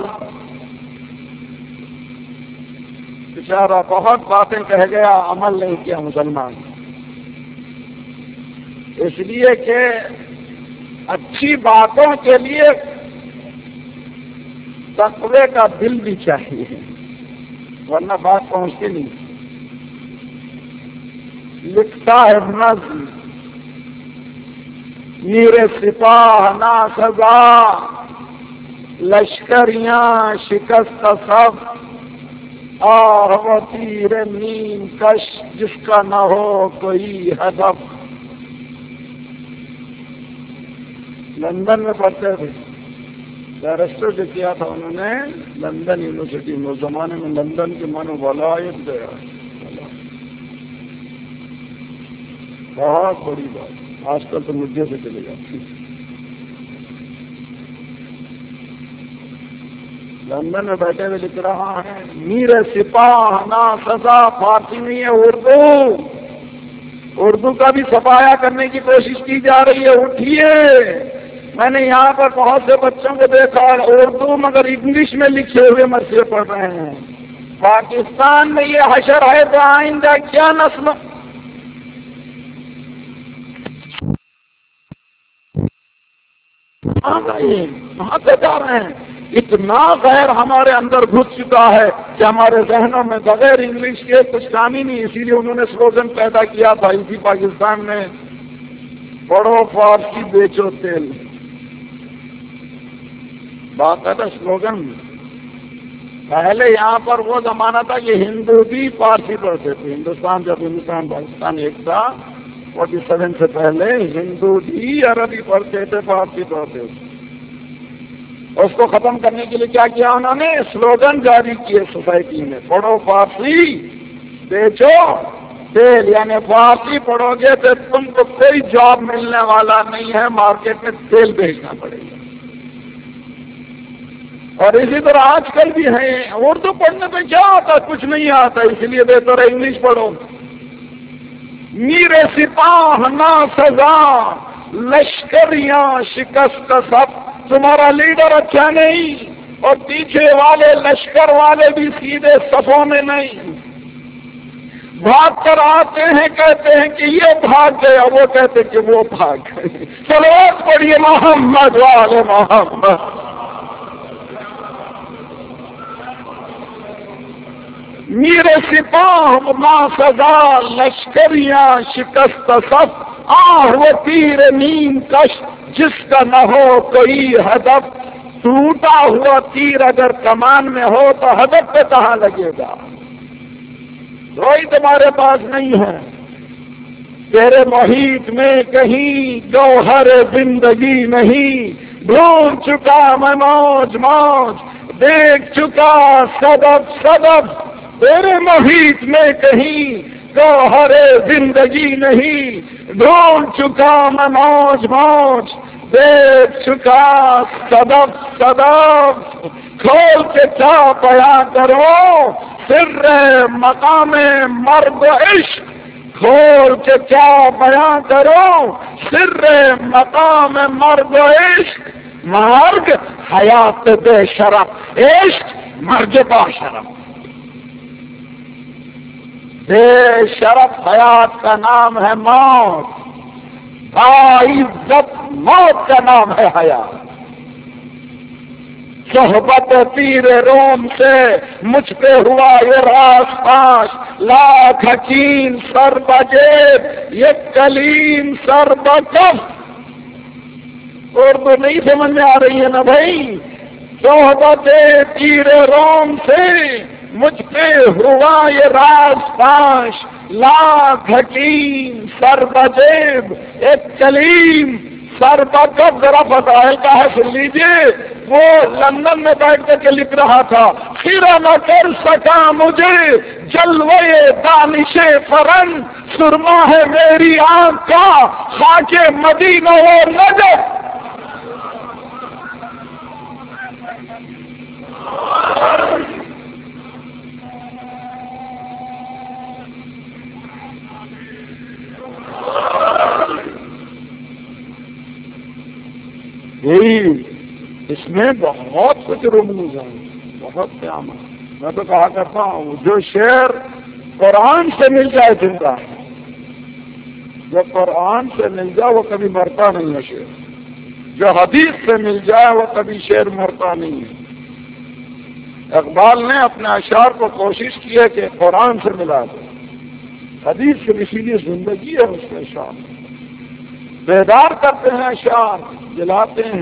بیچارہ بہت باتیں کہہ گیا، عمل نہیں کیا مسلمان، اس لیے کہ اچھی باتوں کے لیے تقوی کا دل بھی چاہیے، ورنہ بات پہنچتی نہیں۔ لکھتا ہے نظم، میرے سپاہ نا سزا، لشکریاں شکست سب، آہ وہ تیر نیم کش جس کا نہ ہو کوئی ہدف۔ لندن میں پڑھتے تھے، بیرسٹر جو کیا تھا انہوں نے لندن یونیورسٹی میں، اس زمانے میں لندن کے مانو ولایت گیا، بہت بڑی بات، آج کل تو مجھے سے چلے جاتی۔ لندن میں بیٹھے ہوئے لکھ رہا ہے، میر سپاہ نا سزا، فارسی نہیں ہے اردو، اردو کا بھی صفایا کرنے کی کوشش کی جا رہی ہے، اٹھیے۔ میں نے یہاں پر بہت سے بچوں کو دیکھا اردو مگر انگلش میں لکھے ہوئے مسئلے پڑھ رہے ہیں۔ پاکستان میں یہ حشر ہے تو آئندہ کیا نسل کہاں سے جا رہے ہیں؟ اتنا غیر ہمارے اندر گھس چکا ہے کہ ہمارے ذہنوں میں بغیر انگلش کے کچھ کام ہی نہیں۔ اسی لیے انہوں نے سلوگن پیدا کیا تھا اسی پاکستان میں، پڑھو فارسی بیچو تیل، باقاعدہ سلوگن۔ پہلے یہاں پر وہ زمانہ تھا کہ ہندو بھی فارسی پڑھتے تھے، ہندوستان جب ہندوستان پاکستان ایک تھا فورٹی سیون سے پہلے ہندو بھی عربی پڑھتے تھے، فارسی پڑھتے تھے۔ اس کو ختم کرنے کے لیے کیا کیا انہوں نے؟ سلوگن جاری کیے سوسائٹی میں، پڑھو فارسی بیچو تیل، یعنی فارسی پڑھو گے تو تم کو کوئی جاب ملنے والا نہیں ہے، مارکیٹ میں تیل بیچنا پڑے گا۔ اور اسی طرح آج کل بھی ہیں، اردو پڑھنے پہ کیا آتا؟ کچھ نہیں آتا، اس لیے بہتر ہے انگلش پڑھو۔ میرے سپاہ نا سزا، لشکریاں شکست سب، تمہارا لیڈر اچھا نہیں اور پیچھے والے لشکر والے بھی سیدھے صفوں میں نہیں، بھاگ کر آتے ہیں، کہتے ہیں کہ یہ بھاگ گئے، وہ کہتے کہ وہ بھاگ گئے۔ چلو پڑھیے محمد والے محمد۔ میرے سپاہ نا سزا، لشکریاں شکست سب، آہ وہ تیر نیم کش جس کا نہ ہو کوئی ہدف۔ ٹوٹا ہوا تیر اگر کمان میں ہو تو ہدف پہ کہاں لگے گا؟ کوئی تمہارے پاس نہیں ہے۔ تیرے محیط میں کہیں گوہر زندگی نہیں، ڈھونڈ چکا میں موج موج، دیکھ چکا صدف صدف۔ تیرے محیط میں کہیں گوہر زندگی نہیں، ڈھونڈ چکا میں موج موج، دیکھ چکا صدف صدف۔ کھول کے کیا بیاں کرو سر مقام مرد عشق، کھول کے کیا بیاں کرو سر مقام مرد عشق۔ مرگ حیات بے شرف، عشق مرگ با شرف۔ بے شرف حیات کا نام ہے موت، باعزت موت کا نام ہے حیات۔ صحبت تیر روم سے مجھ پہ ہوا یہ راس پاش، لاکھ حکیم سر بجیب یہ کلیم سر بکف۔ اردو نہیں سمجھ میں آ رہی ہے نا بھائی؟ صحبت تیر روم سے مجھ پہ ہوا یہ راس پاش، لاکھ حکیم سر بجیب ایک کلیم سر بکف۔ ذرا فضائل کا ہے سن لیجیے، وہ لندن میں بیٹھ کر کے لکھ رہا تھا، خیرہ نہ کر سکا مجھے جلوے دانش فرن، سرما ہے میری آنکھ کا خاک مدینہ اور نجف۔ اس میں بہت کچھ رموز ہیں، بہت قیامت۔ میں تو کہا کرتا ہوں جو شعر قرآن سے مل جائے زندہ ہے، جو قرآن سے مل جائے وہ کبھی مرتا نہیں ہے شعر، جو حدیث سے مل جائے وہ کبھی شعر مرتا نہیں ہے۔ اقبال نے اپنے اشعار کو کوشش کی ہے کہ قرآن سے ملا دے، حدیث سے، اسی لیے زندگی ہے اس کے اشعار، بیدار کرتے ہیں اشعار، جلاتے ہیں۔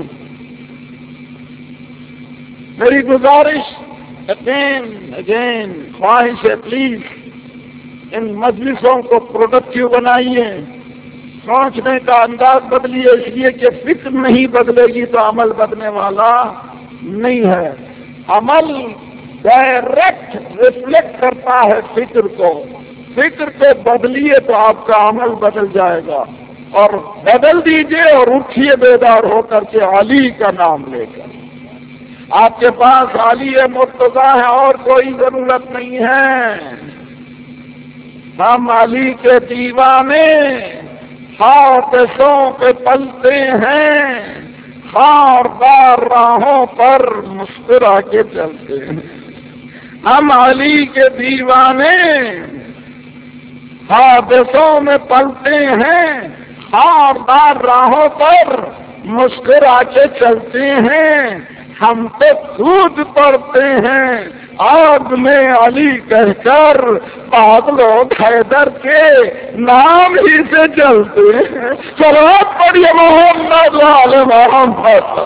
میری گزارش اگین اگین خواہش ہے، پلیز ان مجلسوں کو پروڈکٹیو بنائیے، سوچنے کا انداز بدلیے، اس لیے کہ فکر نہیں بدلے گی تو عمل بدلنے والا نہیں ہے۔ عمل ڈائریکٹ ریفلیکٹ کرتا ہے فکر کو، فکر کو بدلیے تو آپ کا عمل بدل جائے گا، اور بدل دیجئے اور اٹھیے بیدار ہو کر کے علی کا نام لے کر۔ آپ کے پاس علی مرتضیٰ ہے اور کوئی ضرورت نہیں ہے۔ ہم علی کے دیوانے حادثوں پہ پلتے ہیں، خاردار راہوں پر مسکرا کے چلتے ہیں۔ ہم علی کے دیوانے حادثوں میں پلتے ہیں، خاردار راہوں پر مسکرا کے چلتے ہیں۔ ہم تو کود پڑتے ہیں آگ میں علی کہہ کر، بعض لوگ حیدر کے نام ہی سے چلتے ہیں۔ صلوات پڑھیے محمد وآل محمد۔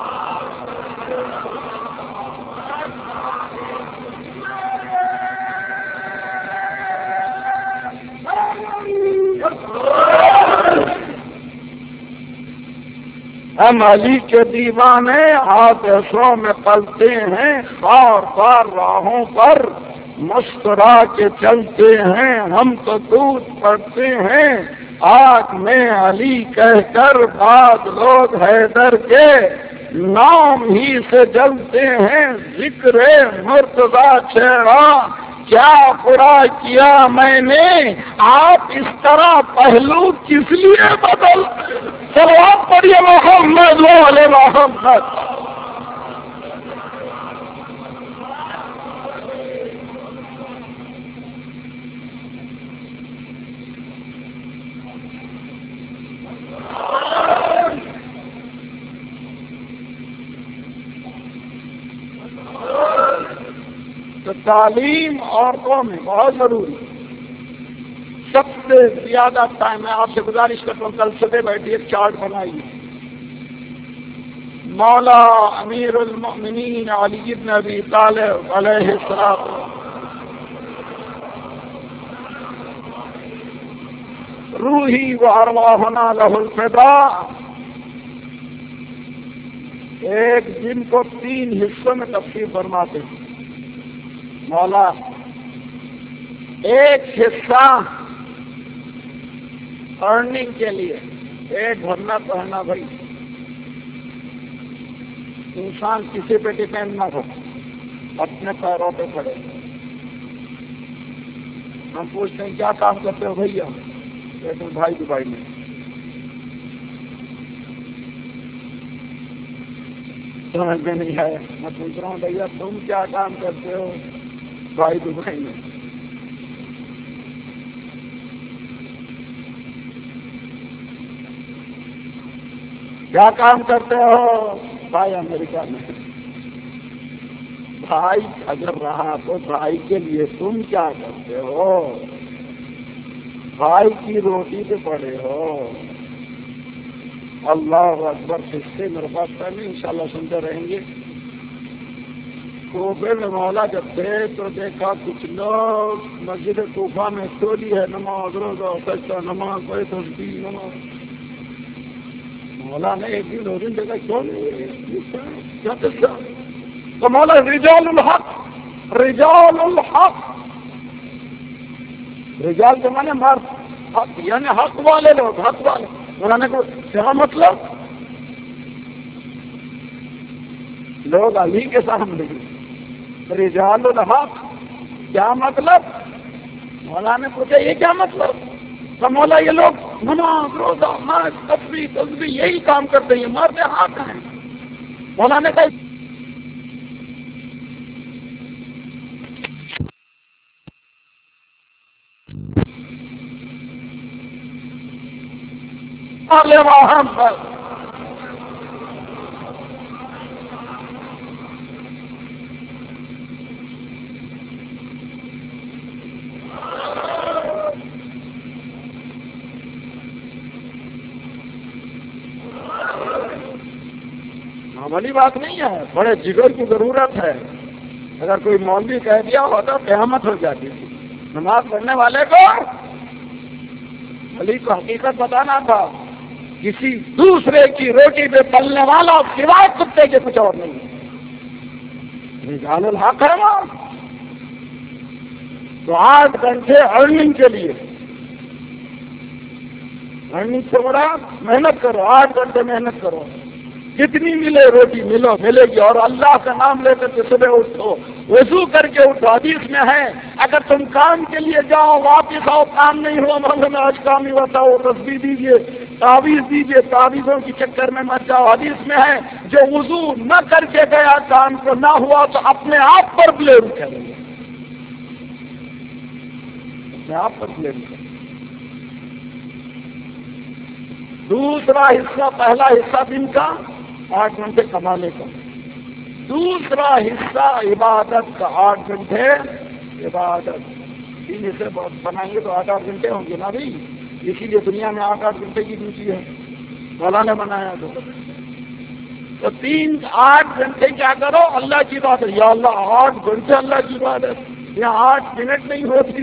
ہم علی کے دیوانے حادثوں میں پلتے ہیں، خار خار راہوں پر مسکرا کے چلتے ہیں۔ ہم تو دودھ پڑتے ہیں آگ میں علی کہہ کر، بعض لوگ حیدر کے نام ہی سے جلتے ہیں۔ ذکر مرتضیٰ چھیڑا کیا برا کیا میں نے، آپ اس طرح پہلو کس لیے بدل؟ صلوات پڑھیے محمد وآل محمد۔ تو تعلیم عورتوں میں بہت ضروری، سب سے زیادہ ٹائم میں آپ سے گزارش کرتا ہوں کل صبح بیٹھی ایک چارٹ بنائیے۔ مولا امیر المؤمنین علی بن ابی طالب علیہ السلام روحی و ارواحنا لہ الفداء، ایک دن کو تین حصوں میں تقسیم فرماتے ہیں۔ مولا ایک حصہ ارننگ کے لیے، ایک بھرنا پڑنا، بھائی انسان کسی پہ ڈپینڈ نہ ہو، اپنے پیروں پہ کھڑے۔ ہم پوچھتے ہیں کیا کام کرتے ہو بھیا؟ کہتے ہیں بھائی دبئی میں۔ سمجھ میں نہیں آیا، میں پوچھ رہا ہوں بھیا تم کیا کام کرتے ہو؟ بھائی دبئی میں۔ کیا کام کرتے ہو؟ بھائی امریکہ میں۔ بھائی اگر رہا تو بھائی کے لیے تم کیا کرتے ہو؟ بھائی کی روٹی پہ پڑے ہو۔ اللہ اکبر، قصے میرے پاس پہلے انشاءاللہ سنتے رہیں گے۔ کوفے میں مولا جب تھے تو دیکھا کچھ لوگ مسجد کوفہ میں چوری ہے، نماز روزہ سجدہ نماز بڑے تسبیح نماز۔ مولا نے ایک دن دو دن دیکھا کیوں نہیں تو مولا رجال الحق، رجال الحق، رجال کے مانے مرد، حق یعنی حق والے لوگ، حق والے۔ مولانا کو کیا مطلب؟ لوگ علی کے سامنے رجال الحق، کیا مطلب؟ مولا نے پوچھا یہ کیا مطلب؟ تو مولا یہ لوگ نماز روزہ حج تسبیح تسبیح یہی کام کرتے ہیں، مرد حق ہیں۔ مولا نے کہا والے وہاں پر معمولی بات نہیں ہے، بڑے جگر کی ضرورت ہے. اگر کوئی مولوی کہہ دیا ہوتا قیامت ہو جاتی تھی. نماز پڑھنے والے کو علی کو حقیقت بتانا تھا، کسی دوسرے کی روٹی پہ پلنے والا سوائے کتے کے کچھ اور نہیں. رجال الحق ہے وہاں. تو آٹھ گھنٹے ارننگ کے لیے، ارننگ سے بڑا محنت کرو، آٹھ گھنٹے محنت کرو، جتنی ملے روٹی ملو ملے گی. اور اللہ کا نام لے کر کے صبح اٹھو، وضو کر کے اٹھو. حدیث میں ہے اگر تم کام کے لیے جاؤ واپس آؤ، کام نہیں ہوا محلے میں آج کام نہیں ہوتا، وہ تسبیح دیجیے، تعویذ دیجیے، تعویذوں کی چکر میں مت جاؤ. حدیث میں ہے جو وضو نہ کر کے گیا کام کو نہ ہوا تو اپنے آپ پر بلیم کرے، اپنے آپ پر بلیم کرے. دوسرا حصہ، پہلا حصہ دن کا آٹھ گھنٹے کمانے کا، دوسرا حصہ عبادت کا آٹھ گھنٹے عبادت. تین حصے بنائیں گے تو آٹھ آٹھ گھنٹے ہوں گے نا بھائی. اسی لیے دنیا میں آٹھ آٹھ گھنٹے کی ڈیوٹی ہے، مولا نے بنایا تو. تو تین آٹھ گھنٹے کیا کرو؟ اللہ کی عبادت. یا اللہ آٹھ گھنٹے اللہ کی عبادت، یا آٹھ منٹ نہیں ہوتی،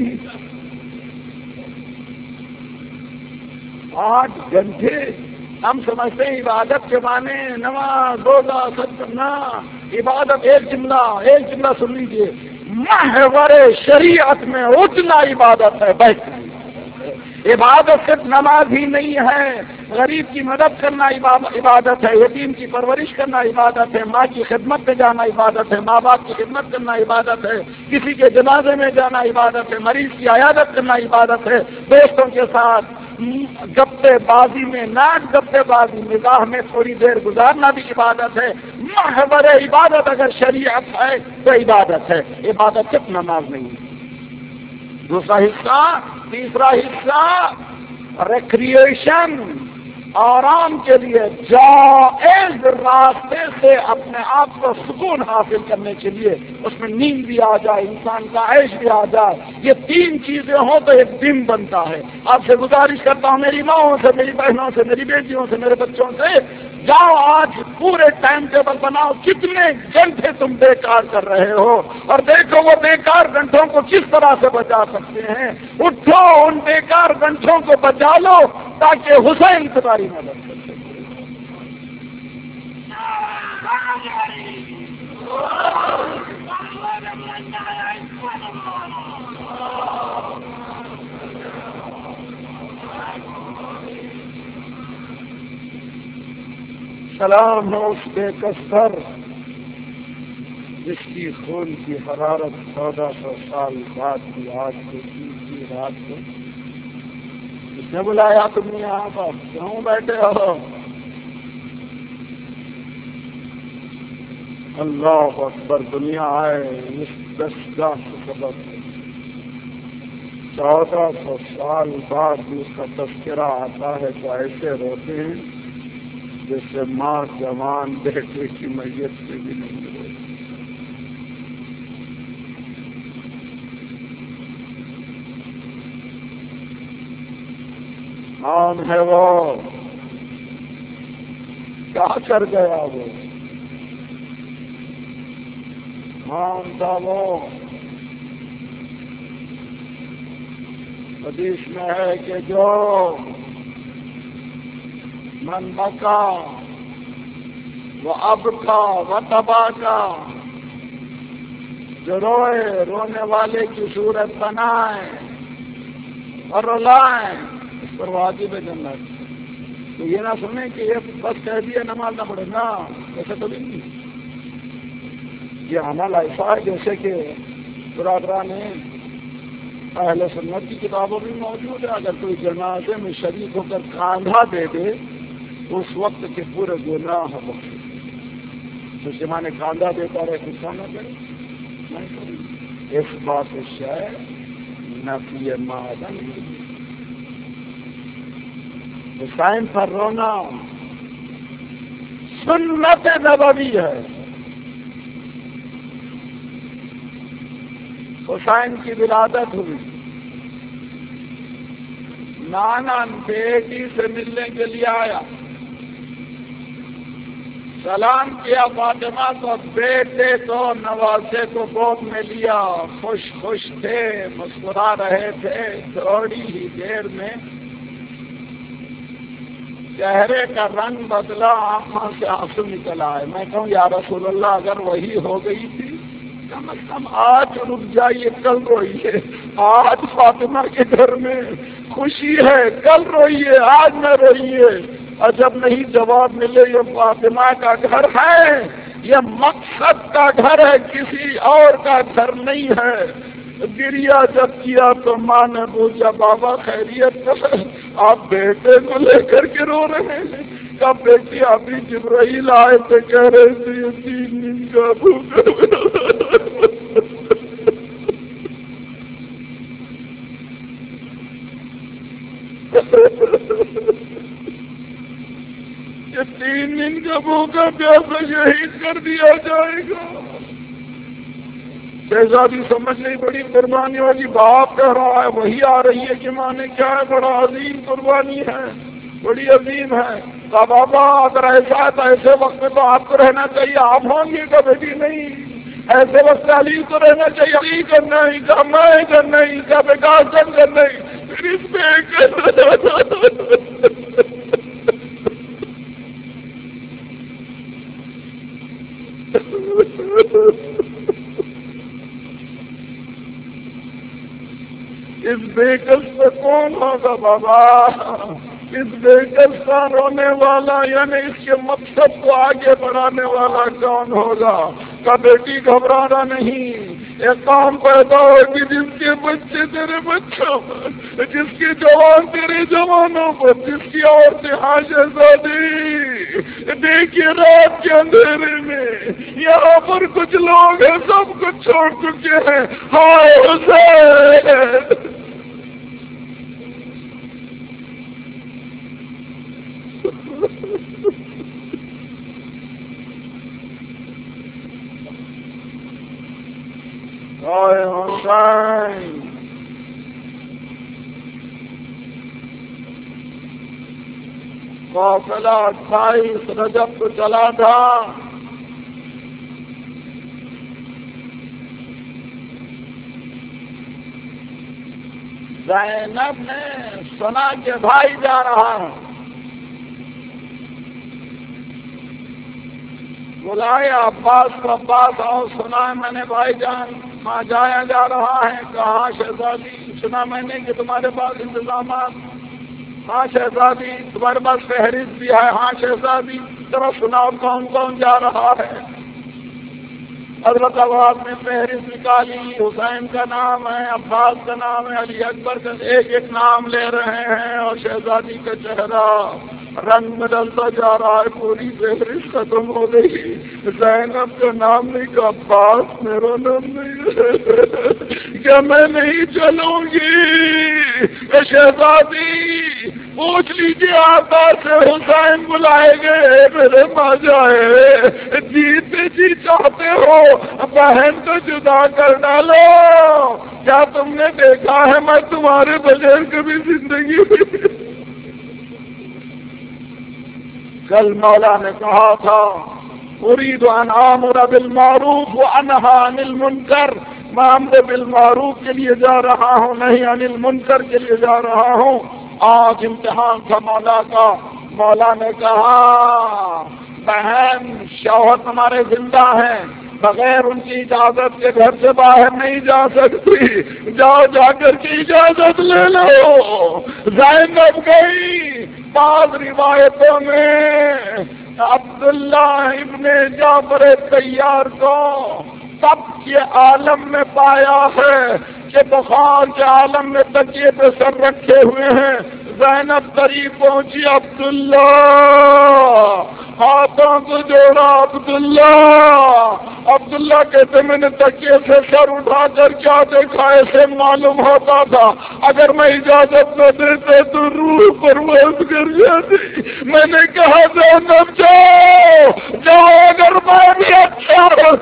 آٹھ گھنٹے. ہم سمجھتے ہیں عبادت کے معنی نماز روزہ سب کرنا. عبادت ایک جملہ ایک جملہ سن لیجیے، محور شریعت میں اتنا عبادت ہے. بیٹھ عبادت صرف نماز ہی نہیں ہے، غریب کی مدد کرنا عبادت ہے، یتیم کی پرورش کرنا عبادت ہے، ماں کی خدمت میں جانا عبادت ہے، ماں باپ کی خدمت کرنا عبادت ہے، کسی کے جنازے میں جانا عبادت ہے، مریض کی عیادت کرنا عبادت ہے، دوستوں کے ساتھ گپے بازی میں ناچ گپے بازی نگاہ میں تھوڑی دیر گزارنا بھی عبادت ہے. محور عبادت اگر شریعت ہے تو عبادت ہے. عبادت صرف نماز نہیں ہے. دوسرا حصہ، تیسرا حصہ ریکریشن، آرام کے لیے جائز راستے سے اپنے آپ کو سکون حاصل کرنے کے لیے، اس میں نیند بھی آ جائے، انسان کا عیش بھی آ جائے. یہ تین چیزیں ہوں تو ایک دن بنتا ہے. آپ سے گزارش کرتا ہوں، میری ماؤں سے، میری بہنوں سے، میری بیٹیوں سے، میرے بچوں سے، جاؤ آج پورے ٹائم ٹیبل بناؤ کتنے گھنٹے تم بیکار کر رہے ہو، اور دیکھو وہ بیکار گھنٹوں کو کس طرح سے بچا سکتے ہیں. اٹھو ان بیکار گھنٹوں کو بچا لو تاکہ حسین تمہاری مدد کر سکے. سلام ہو اس بے کسر جس کی خون کی حرارت چودہ سو سال بعد کی آج کو تیسری رات کو. کس نے بلایا تم نے یہاں پر؟ کیوں بیٹھے ہو؟ اللہ اکبر. دنیا ہے اس دستگاہ کے سبب چودہ سو سال بعد بھی اس کا تذکرہ آتا ہے تو ایسے روتے ہیں جیسے ماں جوان بیٹے کی میت سے بھی نہیں روتی. کون ہے وہ؟ کیا کر گیا وہ؟ کون تھا وہ؟ حدیث میں ہے کہ جو من بکا وہ اب کا وہ تباہ کا، جو روئے رونے والے کی صورت بنائے اور رلائے، اس پر واجب ہے جنت. تو یہ نہ سنیں کہ یہ بس کہہ دیا نماز نہ پڑھے نا، ایسا تو نہیں. یہ عمل ایسا ہے جیسے کہ برادرہ نے اہل سنت کی کتابوں بھی موجود ہے. اگر کوئی جنازے میں شریک ہو کر کاندھا دے دے اس وقت کے پورے گناہ ہو، تو زمانے کاندھا دیتا رہے کچھ نہ کرے نہیں. اس بات شاید نفی معدن حسین پر رونا سنت نبوی ہے. حسین کی ولادت ہوئی، نانا بیٹی سے ملنے کے لیے آیا، سلام کیا فاطمہ کو، بیٹے کو نواسے کو گود میں لیا، خوش خوش تھے، مسکرا رہے تھے. تھوڑی ہی دیر میں چہرے کا رنگ بدلا، آنکھوں سے آنسو نکل آئے. میں کہوں یا رسول اللہ اگر وہی ہو گئی تھی کم از کم آج رک جائیے، کل روئیے. آج فاطمہ کے گھر میں خوشی ہے، کل روئیے، آج نہ روئیے. اور جب نہیں جواب ملے یہ فاطمہ کا گھر ہے، یہ مقصد کا گھر ہے، کسی اور کا گھر نہیں ہے. گریا جب کیا تو ماں نے پوچھا بابا خیریت ہے؟ آپ بیٹے کو لے کر کے رو رہے ہیں. کیا بیٹی ابھی جبرائیل آئے تھے، کہہ رہے تھے تین دن کا بھوکا. یہ تین دن کا بھوکا پیاسا شہید کر دیا جائے گا. شہزادی سمجھ نہیں، بڑی قربانی والی باپ کہہ رہا ہے، وہی آ رہی ہے کہ ماں نے کیا ہے، بڑا عظیم قربانی ہے، بڑی عظیم ہے. کہا بابا اگر ایسا ہے تو ایسے وقت میں تو آپ کو رہنا چاہیے، آپ ہوں گے. کبھی بھی نہیں، ایسے وقت علی کو رہنا چاہیے. علی کرنا ہی کا میں کرنا ہی کا بیکاسن کرنا ہی پھر اس میں اس بیکس پہ کون ہوگا بابا؟ اس بیکس کا رونے والا یعنی اس کے مقصد کو آگے بڑھانے والا کون ہوگا؟ کا بیٹی گھبرانا نہیں، ایک کام پیدا ہوگی جس کے بچے تیرے بچوں پر، جس کی جوان تیرے جوانوں پر، جس کی عورتیں ہاں شہزادی. دیکھیے رات کے اندھیرے میں یہاں پر کچھ لوگ ہیں، سب کچھ چھوڑ چکے ہیں. ہائے حسین، ہائے حسین. قافلہ اٹھائیس رجب کو چلا تھا. زینب نے سنا کہ بھائی جا رہا ہے، بلایا عباس کو. عباس آؤ، سنا ہے میں نے بھائی جان وہاں جایا جا رہا ہے. کہاں شہزادی؟ سنا میں نے کہ تمہارے پاس انتظامات. ہاں شہزادی. تمہارے پاس فہرست بھی ہے؟ ہاں شہزادی. ذرا سناؤ کون کون جا رہا ہے. حضرت عباس نے فہرست نکالی. حسین کا نام ہے، عباس کا نام ہے، علی اکبر کا. ایک ایک نام لے رہے ہیں اور شہزادی کا چہرہ رنگ بدلتا جا رہا ہے. پوری فہرست ختم ہو گئی. زینب کا نام نہیں کا، عباس میرا نام نہیں. کیا میں نہیں چلوں گی؟ شہزادی پوچھ لیجیے آقا سے، حسین بلائے گئے میرے ماں جائے. جیتے جی چاہتے ہو بہن کو جدا کر ڈالو. کیا تم نے دیکھا ہے میں تمہارے بغیر کبھی زندگی میں؟ کل مولا نے کہا تھا اريد ان امر بالمعروف وانهى عن المنکر. میں امر بالمعروف کے لیے جا رہا ہوں، نہیں عن المنکر کے لیے جا رہا ہوں. آج امتحان تھا مولا کا. مولا نے کہا بہن شوہر تمہارے زندہ ہیں، بغیر ان کی اجازت کے گھر سے باہر نہیں جا سکتی. جاؤ جا کر کے اجازت لے لو. زینب گئی. بعض روایتوں میں عبداللہ ابن جعفر طیار کو تب کے عالم میں پایا ہے کہ بخار کے عالم میں تکیے پہ سر رکھے ہوئے ہیں. زینب قریب پہنچی، عبداللہ ہاتھوں کو جوڑا، عبداللہ عبداللہ کہتے میں نے تکیے سے سر اٹھا کر کیا دیکھا، ایسے معلوم ہوتا تھا اگر میں اجازت نہ دیتے تو روح پرواز کر جاتی۔ میں نے کہا زینب جاؤ جاؤ، اگر میں بھی اچھا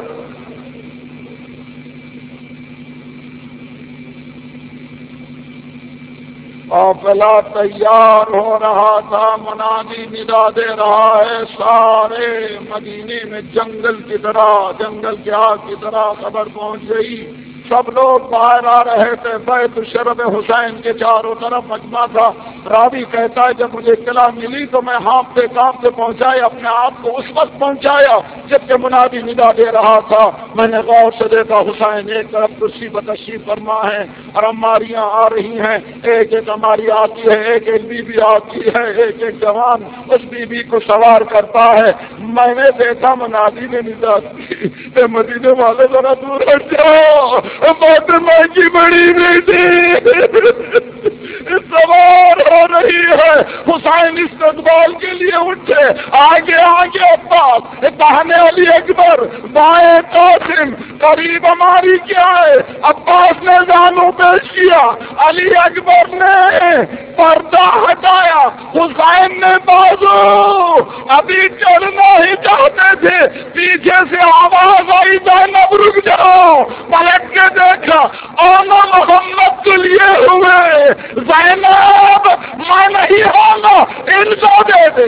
قافلہ تیار ہو رہا تھا، منادی ندا دے رہا ہے، سارے مدینے میں جنگل کی طرح، جنگل کی آگ کی طرح خبر پہنچ گئی، سب لوگ باہر آ رہے تھے، بیت شرف حسین کے چاروں طرف مجمع تھا۔ راوی کہتا ہے جب مجھے اطلاع ملی تو میں ہانپتے کانپتے پہنچایا، اپنے آپ کو اس وقت پہنچایا جبکہ منادی ندا دے رہا تھا۔ میں نے غور سے دیکھا، حسین ایک طرف کرسی بتشریف فرما ہے اور ہماریاں آ رہی ہیں، ایک ایک ہماری آتی ہے، ایک ایک بی بی آتی ہے، ایک ایک جوان اس بی بی کو سوار کرتا ہے۔ میں نے دیکھا منادی نے ندا دی، مدینے والے ذرا دور ہٹ جاؤ، فاطمہ کی بڑی بیٹی سوار ہو رہی ہے۔ حسین استقبال کے لیے اٹھے، آگے آگے عباس، داہنے علی اکبر، بائیں قاسم، قریب ہماری کیا ہے، عباس نے زانو پیش کیا، علی اکبر نے پردہ ہٹایا، حسین نے بازو، ابھی چڑھنا ہی چاہتے تھے، پیچھے سے آواز آئی زینب رک جاؤ، پلٹ کے دیکھا اونا محمد کے لیے ہوئے، زینب میں نہیں ہونا، ان کو دے دے۔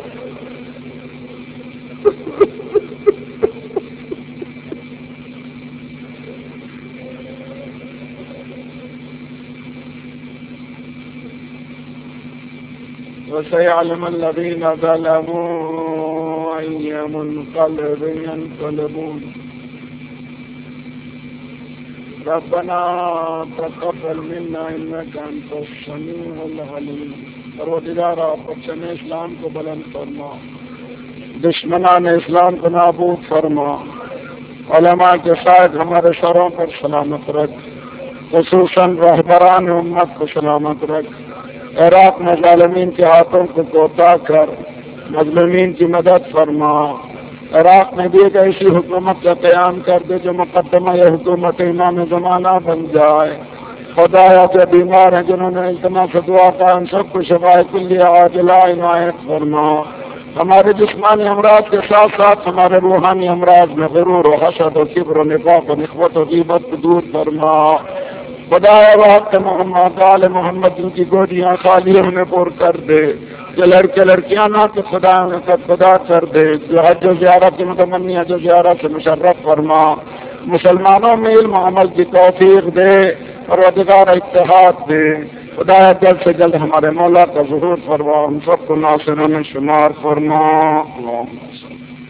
وسيعلم الذين ظلموا أي منقلب ينقلبون ربنا تقبل منا إنك أنت السميع العليم۔ پروردگارا پرچم اسلام کو بلند فرما، دشمنان اسلام کو نابود فرما، علماء کے ساتھ ہمارے سروں پر سلامت رکھ، خصوصاً رہبران امت کو سلامت رکھ، عراق میں ظالمین کے ہاتھوں کو کوتا کر مظلومین کی مدد فرما، عراق میں بھی ایک ایسی حکومت کا قیام کر دے جو مقدمہ یہ حکومت امام زمانہ بن جائے۔ خدایا جو بیمار ہیں جنہوں نے التماس سے دعا کا ان سب کو شفائے کلیہ عاجلہ عنایت فرما، ہمارے جسمانی امراض کے ساتھ ساتھ ہمارے روحانی امراض میں غرور و حسد و کبر و نفاق و نخوت و غیبت کو دور فرما۔ خدایا وقت محمد آل محمد جن کی گودیاں خالی انہیں پور کر دے، جو لڑکے لڑکیاں نہ تو خدا انہیں سب خدا کر دے، جو حج و زیارت کی متمنی حج و زیارت سے مشرف فرما، مسلمانوں میں علم و عمل کی توفیق دے اور ودگار اتحاد دے۔ خدایا جلد سے جلد ہمارے مولا کا ظہور فرما، ہم سب کو ناصروں میں شمار فرما۔